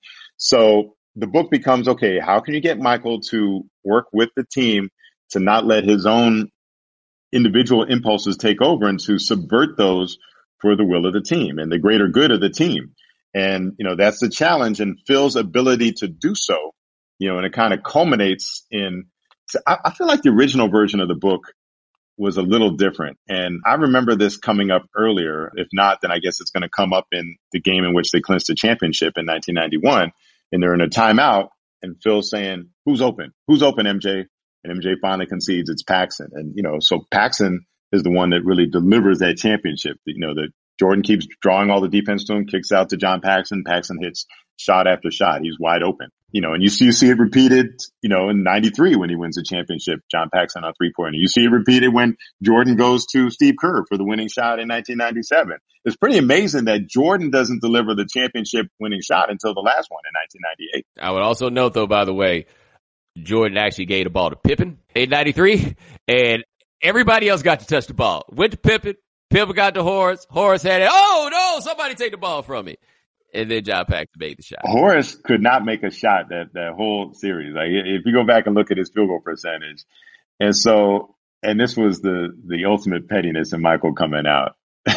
Speaker 3: So the book becomes, okay, how can you get Michael to work with the team to not let his own individual impulses take over and to subvert those for the will of the team and the greater good of the team? And, you know, that's the challenge, and Phil's ability to do so, you know, and it kind of culminates in, I, I feel like the original version of the book was a little different. And I remember this coming up earlier. If not, then I guess it's going to come up in the game in which they clinched the championship in nineteen ninety-one. And they're in a timeout and Phil's saying, who's open? Who's open, M J? And M J finally concedes it's Paxson. And, you know, so Paxson is the one that really delivers that championship. You know, that Jordan keeps drawing all the defense to him, kicks out to John Paxson. Paxson hits shot after shot. He's wide open. You know, and you see, you see it repeated, you know, in ninety-three when he wins the championship, John Paxson on three pointer. You see it repeated when Jordan goes to Steve Kerr for the winning shot in nineteen ninety-seven. It's pretty amazing that Jordan doesn't deliver the championship winning shot until the last one in nineteen ninety-eight.
Speaker 1: I would also note though, by the way, Jordan actually gave the ball to Pippen in ninety-three, and everybody else got to touch the ball. Went to Pippen. Pippen got to Horace. Horace had it. Oh, no, somebody take the ball from me. And then John Paxson made the shot.
Speaker 3: Horace could not make a shot that, that whole series. Like, if you go back and look at his field goal percentage. And so, and this was the, the ultimate pettiness in Michael coming out.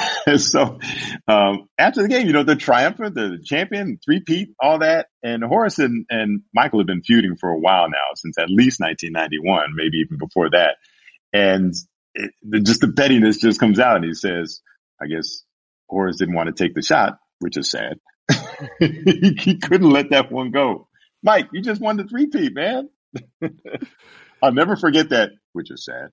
Speaker 3: so, um, after the game, you know, the triumphant, the champion, three-peat, all that. And Horace and, and Michael have been feuding for a while now, since at least nineteen ninety-one, maybe even before that. And it, just the pettiness just comes out, and he says, I guess Horace didn't want to take the shot, which is sad. he, he couldn't let that one go. Mike, you just won the three-peat, man. I'll never forget that, which is sad.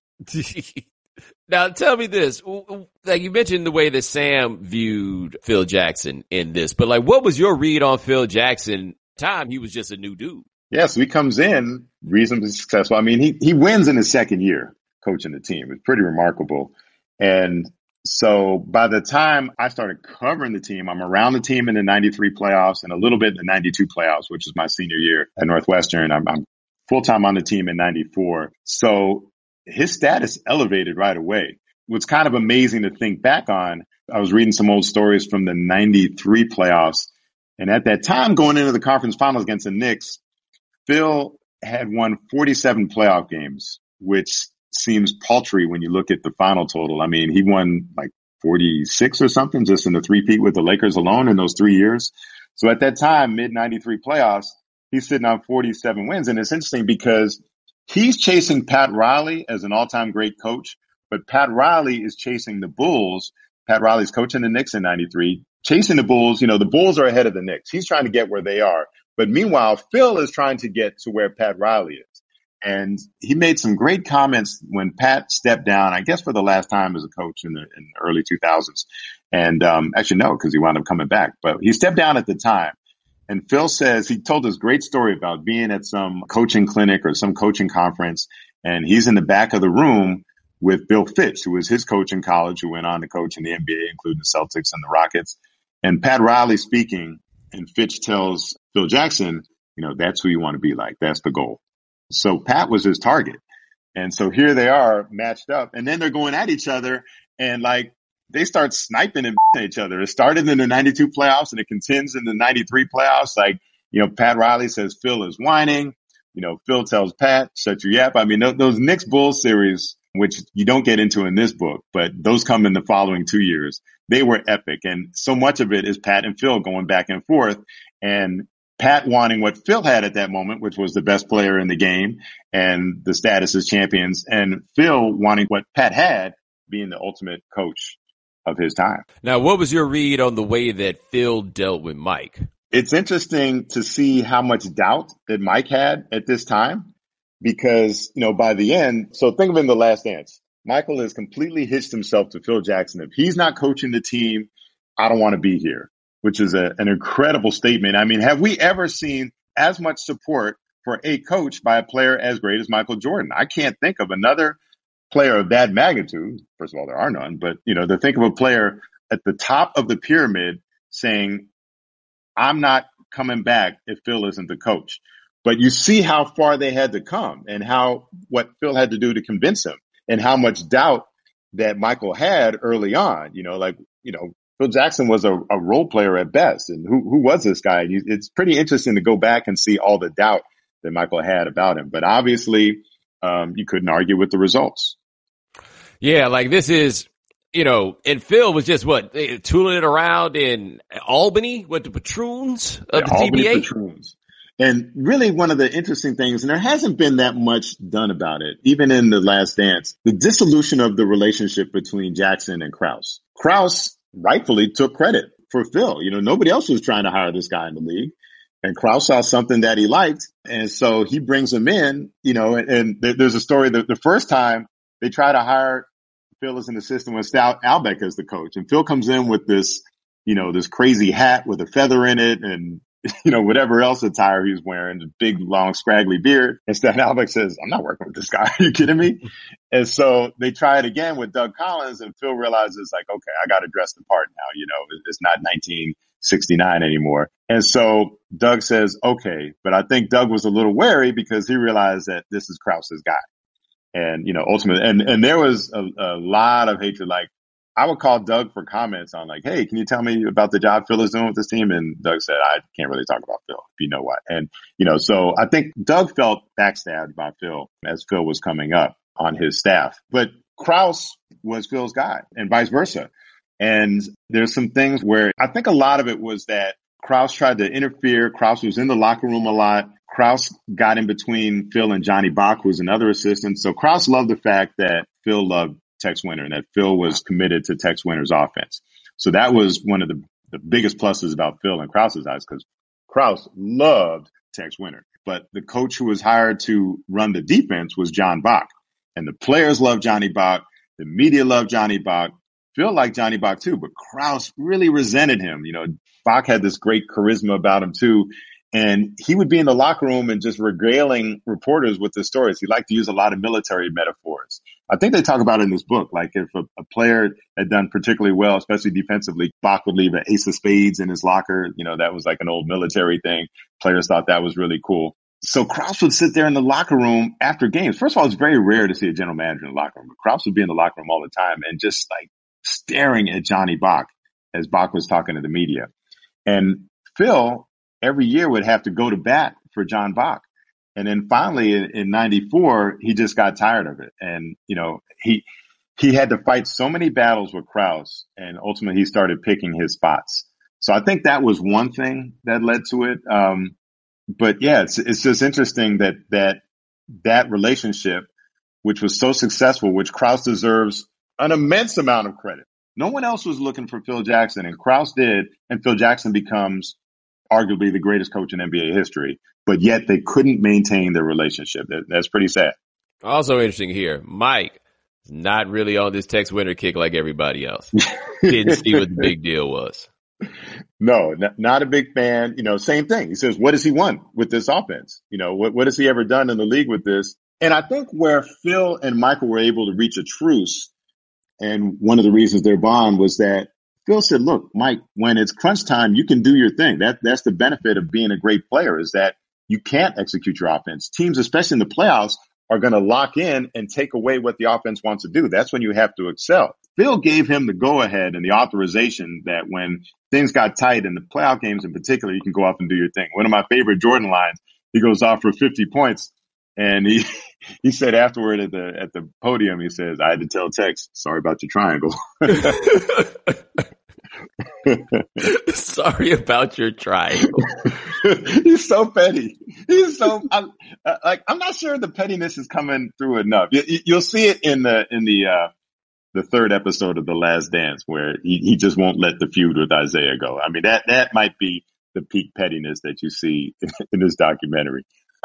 Speaker 1: Now, tell me this. Like, you mentioned the way that Sam viewed Phil Jackson in this, but like, what was your read on Phil Jackson? Time, he was just a new dude.
Speaker 3: Yeah, so he comes in reasonably successful. I mean, he, he wins in his second year coaching the team. It's pretty remarkable. And so by the time I started covering the team, I'm around the team in the ninety-three playoffs and a little bit in the ninety-two playoffs, which is my senior year at Northwestern. I'm, I'm full-time on the team in ninety-four. So his status elevated right away. What's kind of amazing to think back on, I was reading some old stories from the ninety-three playoffs. And at that time, going into the conference finals against the Knicks, Phil had won forty-seven playoff games, which seems paltry when you look at the final total. I mean, he won like forty-six or something just in the three-peat with the Lakers alone in those three years. So at that time, mid ninety-three playoffs, he's sitting on forty-seven wins. And it's interesting because he's chasing Pat Riley as an all-time great coach, but Pat Riley is chasing the Bulls. Pat Riley's coaching the Knicks in ninety-three, chasing the Bulls. You know, the Bulls are ahead of the Knicks. He's trying to get where they are. But meanwhile, Phil is trying to get to where Pat Riley is. And he made some great comments when Pat stepped down, I guess for the last time as a coach in the, in the early two thousands. And um, actually, no, because he wound up coming back. But he stepped down at the time. And Phil says he told this great story about being at some coaching clinic or some coaching conference. And he's in the back of the room with Bill Fitch, who was his coach in college, who went on to coach in the N B A, including the Celtics and the Rockets. And Pat Riley speaking, and Fitch tells Phil Jackson, you know, that's who you want to be like. That's the goal. So Pat was his target. And so here they are matched up, and then they're going at each other, and like they start sniping and at each other. It started in the ninety-two playoffs and it continues in the ninety-three playoffs. Like, you know, Pat Riley says Phil is whining. You know, Phil tells Pat, shut your yap. I mean, th- those Knicks Bulls series, which you don't get into in this book, but those come in the following two years. They were epic. And so much of it is Pat and Phil going back and forth, and Pat wanting what Phil had at that moment, which was the best player in the game and the status as champions, and Phil wanting what Pat had, being the ultimate coach of his time.
Speaker 1: Now, what was your read on the way that Phil dealt with Mike?
Speaker 3: It's interesting to see how much doubt that Mike had at this time because, you know, by the end, so think of it in The Last Dance. Michael has completely hitched himself to Phil Jackson. If he's not coaching the team, I don't want to be here, which is a, an incredible statement. I mean, have we ever seen as much support for a coach by a player as great as Michael Jordan? I can't think of another player of that magnitude. First of all, there are none, but, you know, to think of a player at the top of the pyramid saying, I'm not coming back if Phil isn't the coach. But you see how far they had to come and how what Phil had to do to convince him and how much doubt that Michael had early on. You know, like, you know, Phil Jackson was a, a role player at best. And who, who was this guy? You, it's pretty interesting to go back and see all the doubt that Michael had about him. But obviously, um, you couldn't argue with the results.
Speaker 1: Yeah, like this is, you know, and Phil was just what, tooling it around in Albany with the patroons of
Speaker 3: yeah,
Speaker 1: the
Speaker 3: Albany
Speaker 1: T B A?
Speaker 3: Patroons. And really one of the interesting things, and there hasn't been that much done about it, even in The Last Dance, the dissolution of the relationship between Jackson and Krause. Krause rightfully took credit for Phil. You know, nobody else was trying to hire this guy in the league. And Krause saw something that he liked. And so he brings him in, you know, and, and there's a story that the first time they try to hire Phil as an assistant with Stout Albeck as the coach. And Phil comes in with this, you know, this crazy hat with a feather in it and, you know, whatever else attire he's wearing, a big, long, scraggly beard. And Stout Albeck says, I'm not working with this guy. Are you kidding me? And so they try it again with Doug Collins, and Phil realizes, like, okay, I got to dress the part now. You know, it's not nineteen sixty-nine anymore. And so Doug says, okay, but I think Doug was a little wary because he realized that this is Krause's guy. And, you know, ultimately, and, and there was a, a lot of hatred. Like, I would call Doug for comments on like, hey, can you tell me about the job Phil is doing with this team? And Doug said, I can't really talk about Phil, if you know what. And, you know, so I think Doug felt backstabbed by Phil as Phil was coming up on his staff. But Krause was Phil's guy and vice versa. And there's some things where I think a lot of it was that Krause tried to interfere. Krause was in the locker room a lot. Krause got in between Phil and Johnny Bach, who was another assistant. So Krause loved the fact that Phil loved Tex Winter and that Phil was committed to Tex Winter's offense. So that was one of the, the biggest pluses about Phil in Krause's eyes, because Krause loved Tex Winter. But the coach who was hired to run the defense was John Bach. And the players loved Johnny Bach. The media loved Johnny Bach. Phil liked Johnny Bach too, but Krause really resented him. You know, Bach had this great charisma about him too. And he would be in the locker room and just regaling reporters with the stories. He liked to use a lot of military metaphors. I think they talk about it in this book. Like if a, a player had done particularly well, especially defensively, Bach would leave an ace of spades in his locker. You know, that was like an old military thing. Players thought that was really cool. So Krause would sit there in the locker room after games. First of all, it's very rare to see a general manager in the locker room, but Krause would be in the locker room all the time and just like staring at Johnny Bach as Bach was talking to the media. And Phil every year would have to go to bat for John Bach. And then finally in, in ninety-four, he just got tired of it. And, you know, he, he had to fight so many battles with Krause, and ultimately he started picking his spots. So I think that was one thing that led to it. Um, but yeah, it's, it's just interesting that, that, that relationship, which was so successful, which Krause deserves an immense amount of credit. No one else was looking for Phil Jackson, and Krause did, and Phil Jackson becomes arguably the greatest coach in N B A history, but yet they couldn't maintain their relationship. That, that's pretty sad.
Speaker 1: Also interesting here, Mike is not really on this Tex Winter kick like everybody else. Didn't see what the big deal was.
Speaker 3: No, n- not a big fan. You know, same thing. He says, what does he want with this offense? You know, what, what has he ever done in the league with this? And I think where Phil and Michael were able to reach a truce, and one of the reasons their bond was that Phil said, look, Mike, when it's crunch time, you can do your thing. That That's the benefit of being a great player, is that you can't execute your offense. Teams, especially in the playoffs, are going to lock in and take away what the offense wants to do. That's when you have to excel. Phil gave him the go-ahead and the authorization that when things got tight in the playoff games in particular, you can go off and do your thing. One of my favorite Jordan lines, he goes off for fifty points, and he he said afterward at the at the podium, he says, I had to tell Tex, sorry about your triangle.
Speaker 1: Sorry about your triangle.
Speaker 3: He's so petty. He's so I'm, uh, like I'm not sure the pettiness is coming through enough. You, you, you'll see it in the in the uh, the third episode of The Last Dance, where he, he just won't let the feud with Isaiah go. I mean, that that might be the peak pettiness that you see in this documentary.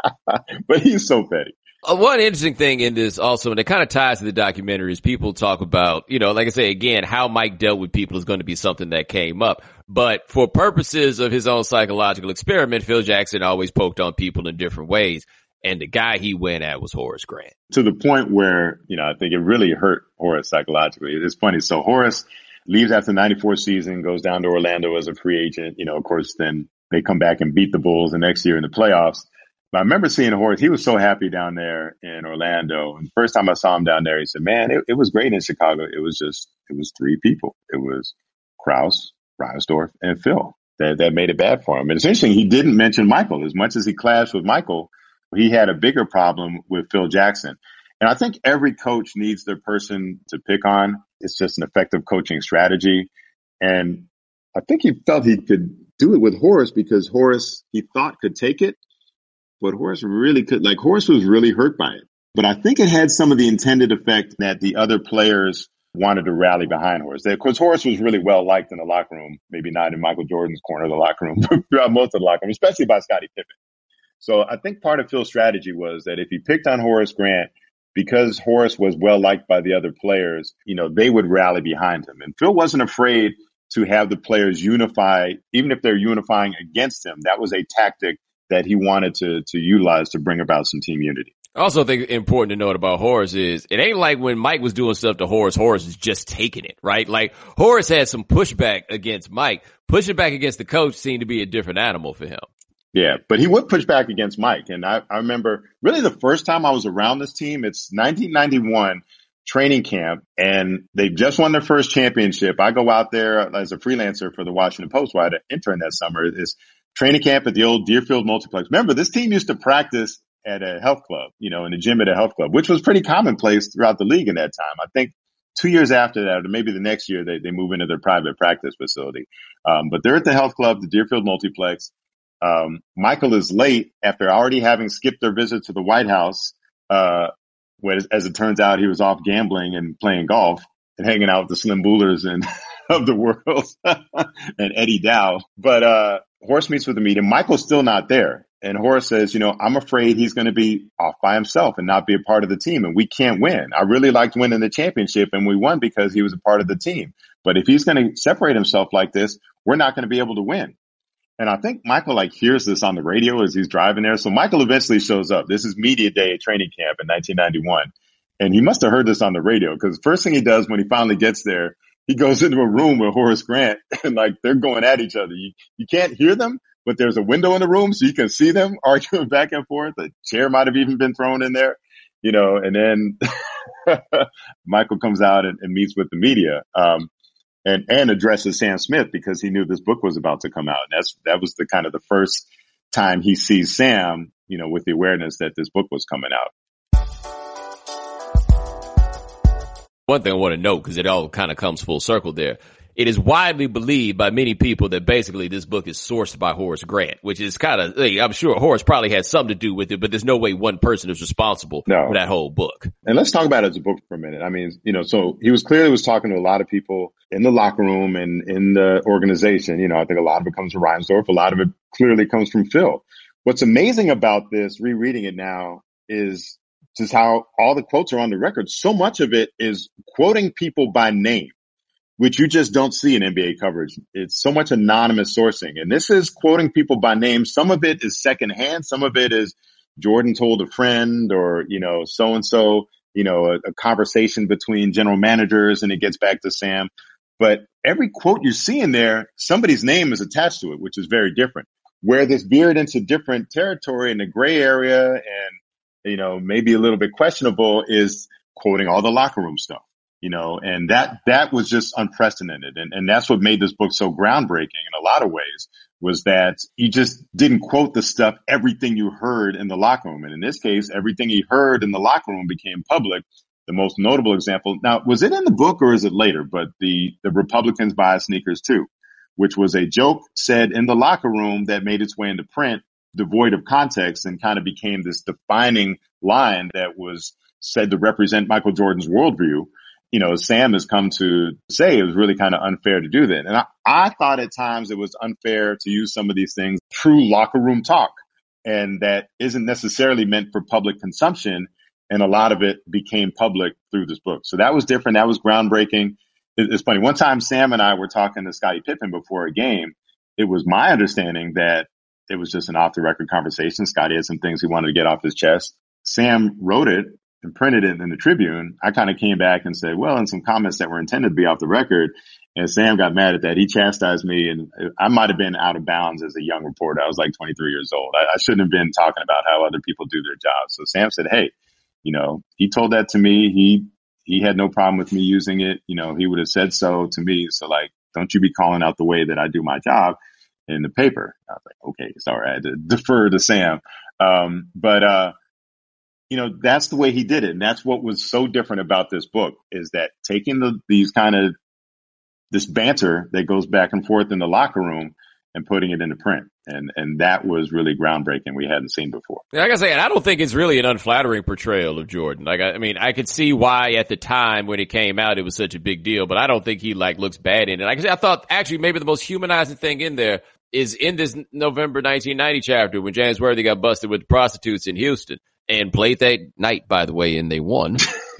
Speaker 3: But he's so petty.
Speaker 1: Uh, one interesting thing in this also, and it kind of ties to the documentary, is people talk about, you know, like I say, again, how Mike dealt with people is going to be something that came up. But for purposes of his own psychological experiment, Phil Jackson always poked on people in different ways. And the guy he went at was Horace Grant.
Speaker 3: To the point where, you know, I think it really hurt Horace psychologically. It's funny. So Horace leaves after the ninety-four season, goes down to Orlando as a free agent. You know, of course, then they come back and beat the Bulls the next year in the playoffs. But I remember seeing Horace. He was so happy down there in Orlando. And the first time I saw him down there, he said, man, it, it was great in Chicago. It was just, it was three people. It was Krause, Reinsdorf, and Phil that, that made it bad for him. And it's interesting, he didn't mention Michael. As much as he clashed with Michael, he had a bigger problem with Phil Jackson. And I think every coach needs their person to pick on. It's just an effective coaching strategy. And I think he felt he could do it with Horace because Horace, he thought, could take it. But Horace really could, like Horace was really hurt by it. But I think it had some of the intended effect that the other players wanted to rally behind Horace. Because Horace was really well liked in the locker room, maybe not in Michael Jordan's corner of the locker room, but throughout most of the locker room, especially by Scottie Pippen. So I think part of Phil's strategy was that if he picked on Horace Grant, because Horace was well liked by the other players, you know, they would rally behind him. And Phil wasn't afraid to have the players unify, even if they're unifying against him. That was a tactic that he wanted to to utilize to bring about some team unity.
Speaker 1: I also think important to note about Horace is it ain't like when Mike was doing stuff to Horace, Horace is just taking it, right? Like Horace had some pushback against Mike. Pushing back against the coach seemed to be a different animal for him.
Speaker 3: Yeah, but he would push back against Mike. And I, I remember really the first time I was around this team, it's nineteen ninety-one training camp, and they just won their first championship. I go out there as a freelancer for the Washington Post, where I had an intern that summer. It's training camp at the old Deerfield Multiplex. Remember, this team used to practice at a health club, you know, in the gym at a health club, which was pretty commonplace throughout the league in that time. I think two years after that, or maybe the next year, they, they move into their private practice facility. Um, but they're at the health club, the Deerfield Multiplex. Um, Michael is late after already having skipped their visit to the White House. Uh, where, as it turns out, he was off gambling and playing golf and hanging out with the Slim Boolers and of the world and Eddie Dow. But, uh, Horace meets with the meeting. Michael's still not there. And Horace says, you know, I'm afraid he's going to be off by himself and not be a part of the team. And we can't win. I really liked winning the championship, and we won because he was a part of the team. But if he's going to separate himself like this, we're not going to be able to win. And I think Michael like hears this on the radio as he's driving there. So Michael eventually shows up. This is media day at training camp in nineteen ninety-one. And he must have heard this on the radio, because the first thing he does when he finally gets there, he goes into a room with Horace Grant, and like they're going at each other. You, you can't hear them, but there's a window in the room so you can see them arguing back and forth. A chair might have even been thrown in there, you know, and then Michael comes out and, and meets with the media. Um, And, and addresses Sam Smith because he knew this book was about to come out. And that's, that was the kind of the first time he sees Sam you know, with the awareness that this book was coming out.
Speaker 1: One thing I want to note, because it all kind of comes full circle there. It is widely believed by many people that basically this book is sourced by Horace Grant, which is kind of, I'm sure Horace probably had something to do with it, but there's no way one person is responsible
Speaker 3: no.
Speaker 1: for that whole book.
Speaker 3: And let's talk about it as a book for a minute. I mean, you know, so he was clearly was talking to a lot of people in the locker room and in the organization. You know, I think a lot of it comes from Reinsdorf. A lot of it clearly comes from Phil. What's amazing about this, rereading it now, is just how all the quotes are on the record. So much of it is quoting people by name, which you just don't see in N B A coverage. It's so much anonymous sourcing. And this is quoting people by name. Some of it is secondhand. Some of it is Jordan told a friend, or, you know, so-and-so, you know, a, a conversation between general managers, and it gets back to Sam. But every quote you see in there, somebody's name is attached to it, which is very different. Where this veered into different territory in the gray area and, you know, maybe a little bit questionable is quoting all the locker room stuff. You know, and that, that was just unprecedented. And, and that's what made this book so groundbreaking in a lot of ways, was that he just didn't quote the stuff, everything you heard in the locker room. And in this case, everything he heard in the locker room became public. The most notable example. Now, was it in the book or is it later? But the, the Republicans buy sneakers too, which was a joke said in the locker room that made its way into print, devoid of context, and kind of became this defining line that was said to represent Michael Jordan's worldview. You know, Sam has come to say it was really kind of unfair to do that. And I, I thought at times it was unfair to use some of these things, true locker room talk, and that isn't necessarily meant for public consumption. And a lot of it became public through this book. So that was different. That was groundbreaking. It, it's funny. One time Sam and I were talking to Scottie Pippen before a game. It was my understanding that it was just an off the record conversation. Scottie had some things he wanted to get off his chest. Sam wrote it and printed it in the Tribune. I kind of came back and said, well, in some comments that were intended to be off the record. And Sam got mad at that. He chastised me, and I might have been out of bounds as a young reporter. I was like twenty-three years old. I, I shouldn't have been talking about how other people do their jobs. So Sam said, hey, you know, he told that to me. He, he had no problem with me using it. You know, he would have said so to me. So like, don't you be calling out the way that I do my job in the paper. I was like, okay, sorry. I had to defer to Sam. Um, but, uh, you know, that's the way he did it. And that's what was so different about this book, is that taking the, these kind of, this banter that goes back and forth in the locker room and putting it into print. And, and that was really groundbreaking. We hadn't seen before.
Speaker 1: Like I say, and I don't think it's really an unflattering portrayal of Jordan. Like, I, I mean, I could see why at the time when it came out, it was such a big deal, but I don't think he like looks bad in it. Like I said, I thought actually maybe the most humanizing thing in there is in this November nineteen ninety chapter when James Worthy got busted with prostitutes in Houston. And played that night, by the way, and they won.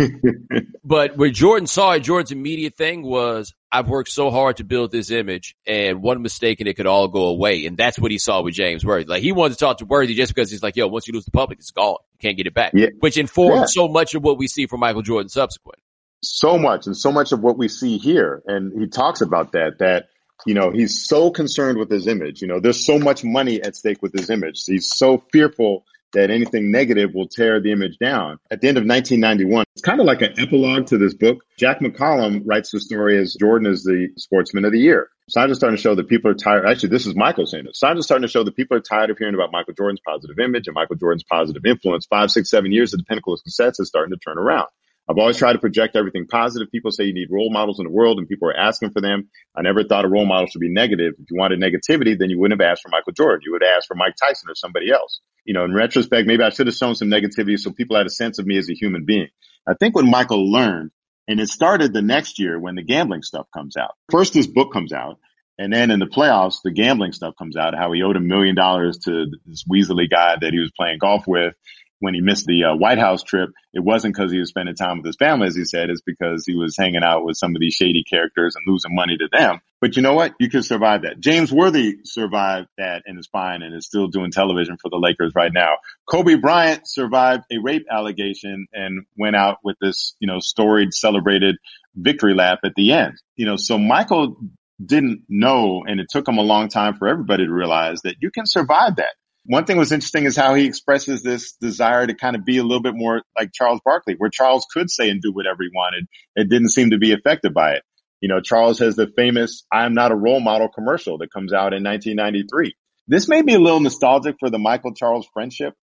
Speaker 1: But where Jordan saw it, Jordan's immediate thing was, I've worked so hard to build this image, and one mistake and it could all go away. And that's what he saw with James Worthy. Like, he wanted to talk to Worthy just because he's like, yo, once you lose the public, it's gone. You can't get it back. Yeah. Which informed yeah. so much of what we see from Michael Jordan subsequent.
Speaker 3: So much, and so much of what we see here. And he talks about that, that, you know, he's so concerned with his image. You know, there's so much money at stake with his image. He's so fearful that anything negative will tear the image down. At the end of nineteen ninety-one, it's kind of like an epilogue to this book. Jack McCollum writes the story as Jordan is the sportsman of the year. Signs are starting to show that people are tired. Actually, this is Michael saying it. Signs are starting to show that people are tired of hearing about Michael Jordan's positive image and Michael Jordan's positive influence. Five, six, seven years at the pinnacle of success is starting to turn around. I've always tried to project everything positive. People say you need role models in the world, and people are asking for them. I never thought a role model should be negative. If you wanted negativity, then you wouldn't have asked for Michael Jordan. You would have asked for Mike Tyson or somebody else. You know, in retrospect, maybe I should have shown some negativity so people had a sense of me as a human being. I think what Michael learned, and it started the next year when the gambling stuff comes out. First, this book comes out, and then in the playoffs, the gambling stuff comes out, how he owed a million dollars to this Weasley guy that he was playing golf with. When he missed the uh, White House trip, it wasn't because he was spending time with his family, as he said. It's because he was hanging out with some of these shady characters and losing money to them. But you know what? You can survive that. James Worthy survived that and is fine and is still doing television for the Lakers right now. Kobe Bryant survived a rape allegation and went out with this, you know, storied, celebrated victory lap at the end. You know, so Michael didn't know, and it took him a long time for everybody to realize that you can survive that. One thing was interesting is how he expresses this desire to kind of be a little bit more like Charles Barkley, where Charles could say and do whatever he wanted. It didn't seem to be affected by it. You know, Charles has the famous "I'm not a role model" commercial that comes out in nineteen ninety-three. This may be a little nostalgic for the Michael Charles friendship.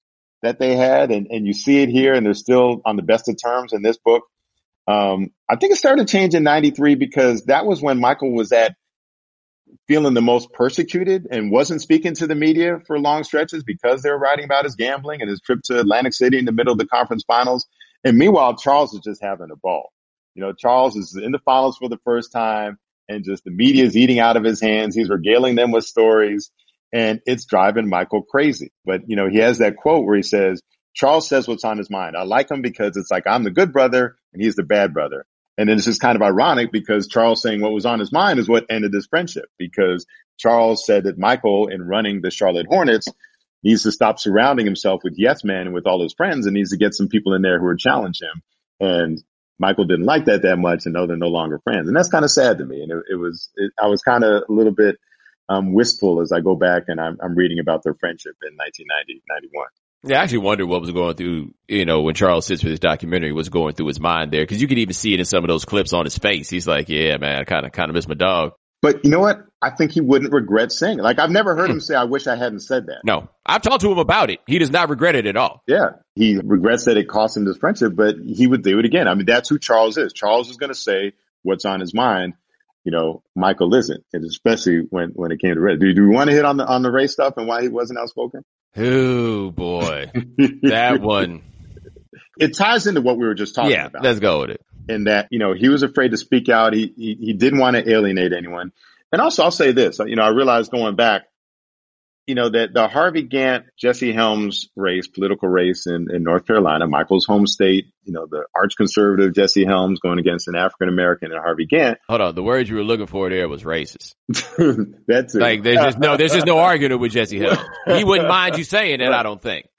Speaker 3: that they had, and, and you see it here, and they're still on the best of terms in this book. Um, I think it started to change in ninety-three because that was when Michael was at feeling the most persecuted and wasn't speaking to the media for long stretches because they were writing about his gambling and his trip to Atlantic City in the middle of the conference finals. And meanwhile, Charles is just having a ball. You know, Charles is in the finals for the first time, and just the media is eating out of his hands. He's regaling them with stories, and it's driving Michael crazy. But, you know, he has that quote where he says, Charles says what's on his mind. I like him because it's like I'm the good brother and he's the bad brother. And then it's just kind of ironic because Charles saying what was on his mind is what ended this friendship, because Charles said that Michael, in running the Charlotte Hornets, needs to stop surrounding himself with yes men and with all his friends, and needs to get some people in there who would challenge him. And Michael didn't like that that much, and know they're no longer friends. And that's kind of sad to me. And it, it was, it, I was kind of a little bit um, wistful as I go back and I'm, I'm reading about their friendship in nineteen ninety, ninety-one.
Speaker 1: Yeah, I actually wonder what was going through, you know, when Charles sits with his documentary, what's going through his mind there. Cause you could even see it in some of those clips on his face. He's like, yeah, man, I kind of, kind of miss my dog.
Speaker 3: But you know what? I think he wouldn't regret saying it. Like, I've never heard him say, I wish I hadn't said that.
Speaker 1: No, I've talked to him about it. He does not regret it at all.
Speaker 3: Yeah. He regrets that it cost him this friendship, but he would do it again. I mean, that's who Charles is. Charles is going to say what's on his mind. You know, Michael isn't, and especially when, when it came to race. Do, do we want to hit on the, on the race stuff and why he wasn't outspoken?
Speaker 1: Oh boy, that one.
Speaker 3: It ties into what we were just talking
Speaker 1: yeah,
Speaker 3: about.
Speaker 1: Let's go with it.
Speaker 3: In that, you know, he was afraid to speak out. He, he, he didn't want to alienate anyone. And also, I'll say this, you know, I realized going back, you know, that the Harvey Gantt, Jesse Helms race, political race in, in North Carolina, Michael's home state, you know, the arch conservative Jesse Helms going against an African American and Harvey Gantt.
Speaker 1: Hold on. The word you were looking for there was racist.
Speaker 3: That's it.
Speaker 1: Like, there's just no, there's just no arguing with Jesse Helms. He wouldn't mind you saying that, I don't think.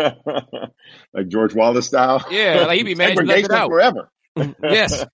Speaker 3: Like George Wallace style?
Speaker 1: Yeah, like he'd be mad to let it out.
Speaker 3: Forever.
Speaker 1: Yes.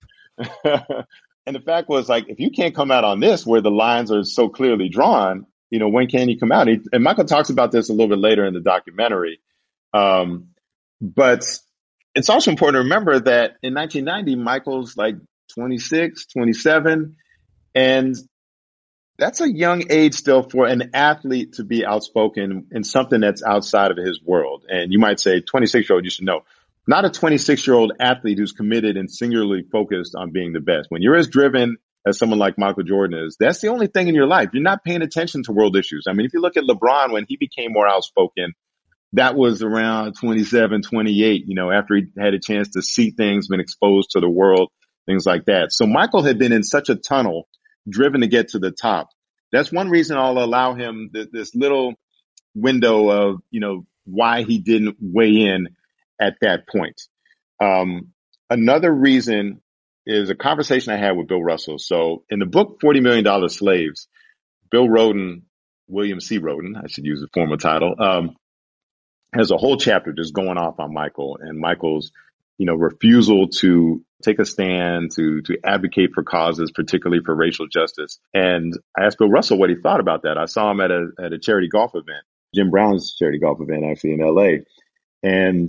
Speaker 3: And the fact was, like, if you can't come out on this where the lines are so clearly drawn, you know, when can you come out? He, and Michael talks about this a little bit later in the documentary. Um, but it's also important to remember that in nineteen ninety, Michael's like twenty-six, twenty-seven, and that's a young age still for an athlete to be outspoken in something that's outside of his world. And you might say, twenty-six year old, you should know. Not a twenty-six year old athlete who's committed and singularly focused on being the best. When you're as driven as someone like Michael Jordan is, that's the only thing in your life. You're not paying attention to world issues. I mean, if you look at LeBron, when he became more outspoken, that was around twenty-seven, twenty-eight, you know, after he had a chance to see things, been exposed to the world, things like that. So Michael had been in such a tunnel, driven to get to the top. That's one reason I'll allow him th- this little window of, you know, why he didn't weigh in at that point. Um, another reason is a conversation I had with Bill Russell. So in the book, forty million dollars Slaves, Bill Rhoden, William C. Rhoden, I should use the formal title, um, has a whole chapter just going off on Michael and Michael's, you know, refusal to take a stand, to, to advocate for causes, particularly for racial justice. And I asked Bill Russell what he thought about that. I saw him at a, at a charity golf event, Jim Brown's charity golf event, actually in L A. And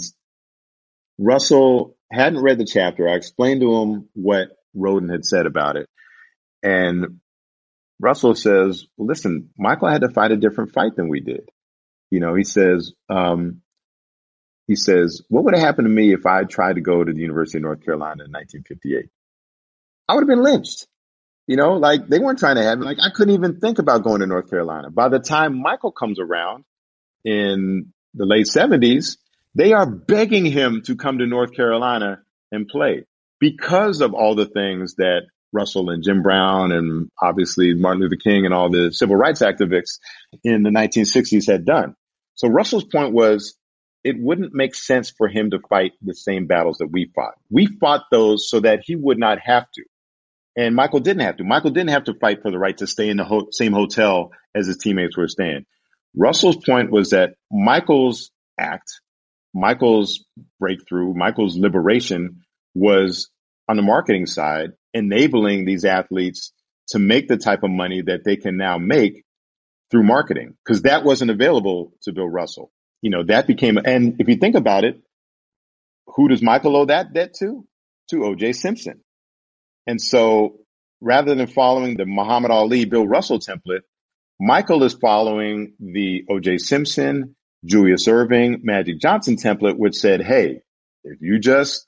Speaker 3: Russell hadn't read the chapter. I explained to him what Rhoden had said about it. And Russell says, well, listen, Michael had to fight a different fight than we did. You know, he says, um, he says, what would have happened to me if I had tried to go to the University of North Carolina in nineteen fifty-eight? I would have been lynched. You know, like they weren't trying to have me. Like I couldn't even think about going to North Carolina. By the time Michael comes around in the late seventies, they are begging him to come to North Carolina and play because of all the things that Russell and Jim Brown and obviously Martin Luther King and all the civil rights activists in the nineteen sixties had done. So Russell's point was it wouldn't make sense for him to fight the same battles that we fought. We fought those so that he would not have to. And Michael didn't have to. Michael didn't have to fight for the right to stay in the ho- same hotel as his teammates were staying. Russell's point was that Michael's act, Michael's breakthrough, Michael's liberation was on the marketing side, enabling these athletes to make the type of money that they can now make through marketing, because that wasn't available to Bill Russell. You know, that became, and if you think about it, who does Michael owe that debt to? To O J Simpson. And so rather than following the Muhammad Ali, Bill Russell template, Michael is following the O J Simpson Julius Erving, Magic Johnson template, which said, hey, if you just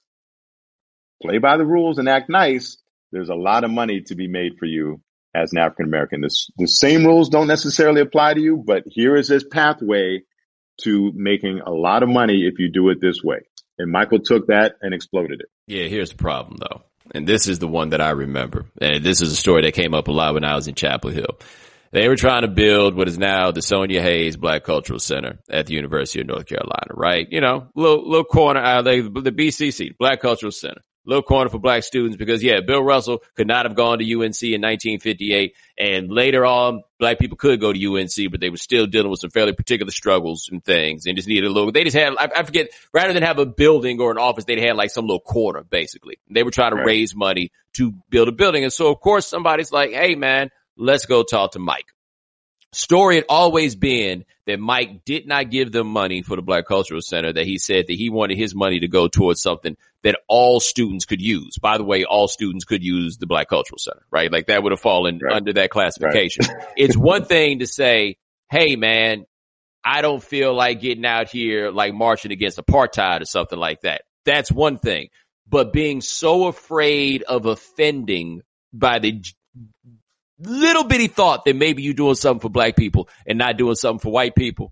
Speaker 3: play by the rules and act nice, there's a lot of money to be made for you as an African American. The, the same rules don't necessarily apply to you, but here is this pathway to making a lot of money if you do it this way. And Michael took that and exploded it.
Speaker 1: Yeah, here's the problem, though. And this is the one that I remember. And this is a story that came up a lot when I was in Chapel Hill. They were trying to build what is now the Sonia Hayes Black Cultural Center at the University of North Carolina, right? You know, little, little corner out there, the B C C, Black Cultural Center. Little corner for black students because, yeah, Bill Russell could not have gone to U N C in nineteen fifty-eight. And later on, black people could go to U N C, but they were still dealing with some fairly particular struggles and things and just needed a little, they just had, I, I forget, rather than have a building or an office, they had like some little corner, basically. They were trying to right. raise money to build a building. And so, of course, somebody's like, hey, man, let's go talk to Mike. Story had always been that Mike did not give them money for the Black Cultural Center, that he said that he wanted his money to go towards something that all students could use. By the way, all students could use the Black Cultural Center, right? Like that would have fallen right. under that classification. Right. It's one thing to say, hey, man, I don't feel like getting out here like marching against apartheid or something like that. That's one thing. But being so afraid of offending by the little bitty thought that maybe you're doing something for black people and not doing something for white people.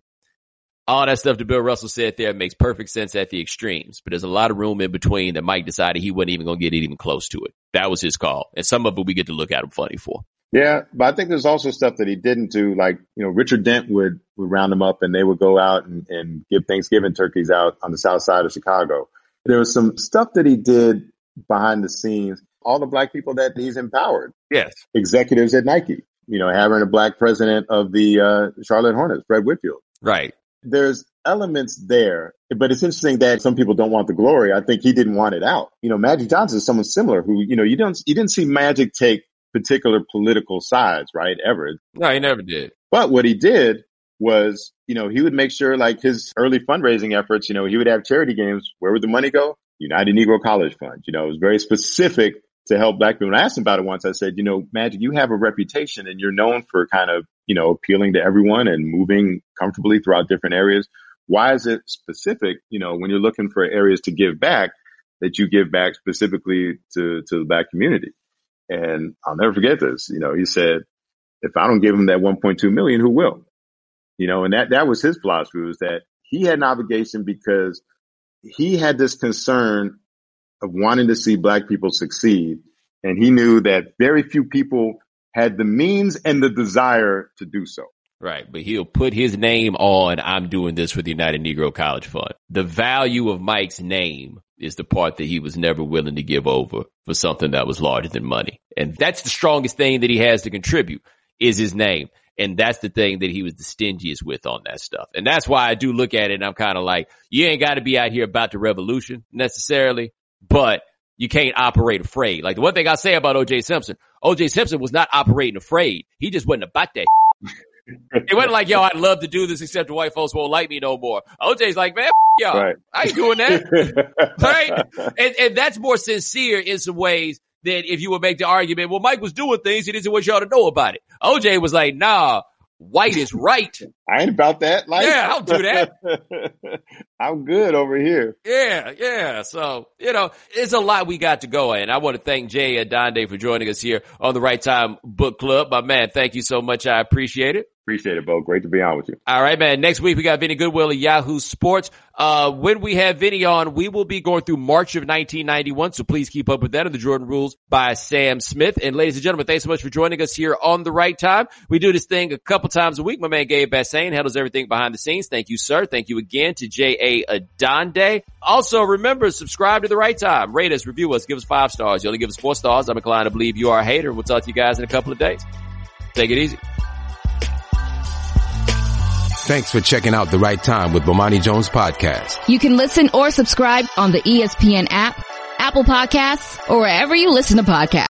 Speaker 1: All that stuff that Bill Russell said there makes perfect sense at the extremes, but there's a lot of room in between that Mike decided he wasn't even going to get even close to it. That was his call. And some of it we get to look at him funny for.
Speaker 3: Yeah, but I think there's also stuff that he didn't do. Like, you know, Richard Dent would, would round them up and they would go out and, and give Thanksgiving turkeys out on the south side of Chicago. There was some stuff that he did behind the scenes. All the black people that he's empowered.
Speaker 1: Yes.
Speaker 3: Executives at Nike, you know, having a black president of the uh, Charlotte Hornets, Fred Whitfield.
Speaker 1: Right.
Speaker 3: There's elements there, but it's interesting that some people don't want the glory. I think he didn't want it out. You know, Magic Johnson is someone similar who, you know, you don't, you didn't see Magic take particular political sides, right? Ever.
Speaker 1: No, he never did.
Speaker 3: But what he did was, you know, he would make sure like his early fundraising efforts, you know, he would have charity games. Where would the money go? United Negro College Fund. You know, it was very specific to help black people. When I asked him about it once, I said, you know, Magic, you have a reputation and you're known for kind of, you know, appealing to everyone and moving comfortably throughout different areas. Why is it specific, you know, when you're looking for areas to give back, that you give back specifically to, to the black community? And I'll never forget this. You know, he said, if I don't give him that one point two million, who will? You know, and that, that was his philosophy, was that he had an obligation because he had this concern of wanting to see black people succeed. And he knew that very few people had the means and the desire to do so.
Speaker 1: Right. But he'll put his name on, I'm doing this for the United Negro College Fund. The value of Mike's name is the part that he was never willing to give over for something that was larger than money. And that's the strongest thing that he has to contribute, is his name. And that's the thing that he was the stingiest with on that stuff. And that's why I do look at it and I'm kind of like, you ain't got to be out here about the revolution necessarily, but you can't operate afraid. Like the one thing I say about O J Simpson, O J Simpson was not operating afraid. He just wasn't about that. It wasn't like, yo, I'd love to do this except the white folks won't like me no more. O J's like, man, y'all, right. I ain't doing that. Right? And, and that's more sincere in some ways than if you would make the argument, well, Mike was doing things he didn't want y'all to know about it. O J was like, nah, white is right.
Speaker 3: I ain't about that. Like,
Speaker 1: yeah, I'll do that.
Speaker 3: I'm good over here.
Speaker 1: Yeah, yeah. So, you know, it's a lot we got to go in. I want to thank Jay Adande for joining us here on the Right Time Book Club. My man, thank you so much. I appreciate it.
Speaker 3: Appreciate it, Bo. Great to be on with you.
Speaker 1: All right, man. Next week, we got Vinny Goodwill of Yahoo Sports. Uh, when we have Vinny on, we will be going through March of nineteen ninety-one, so please keep up with that on the Jordan Rules by Sam Smith. And ladies and gentlemen, thanks so much for joining us here on The Right Time. We do this thing a couple times a week. My man Gabe Bassane handles everything behind the scenes. Thank you, sir. Thank you again to J A. Adande. Also, remember, subscribe to The Right Time. Rate us, review us, give us five stars. You only give us four stars, I'm inclined to believe you are a hater. We'll talk to you guys in a couple of days. Take it easy.
Speaker 4: Thanks for checking out The Right Time with Bomani Jones podcast.
Speaker 5: You can listen or subscribe on the E S P N app, Apple Podcasts, or wherever you listen to podcasts.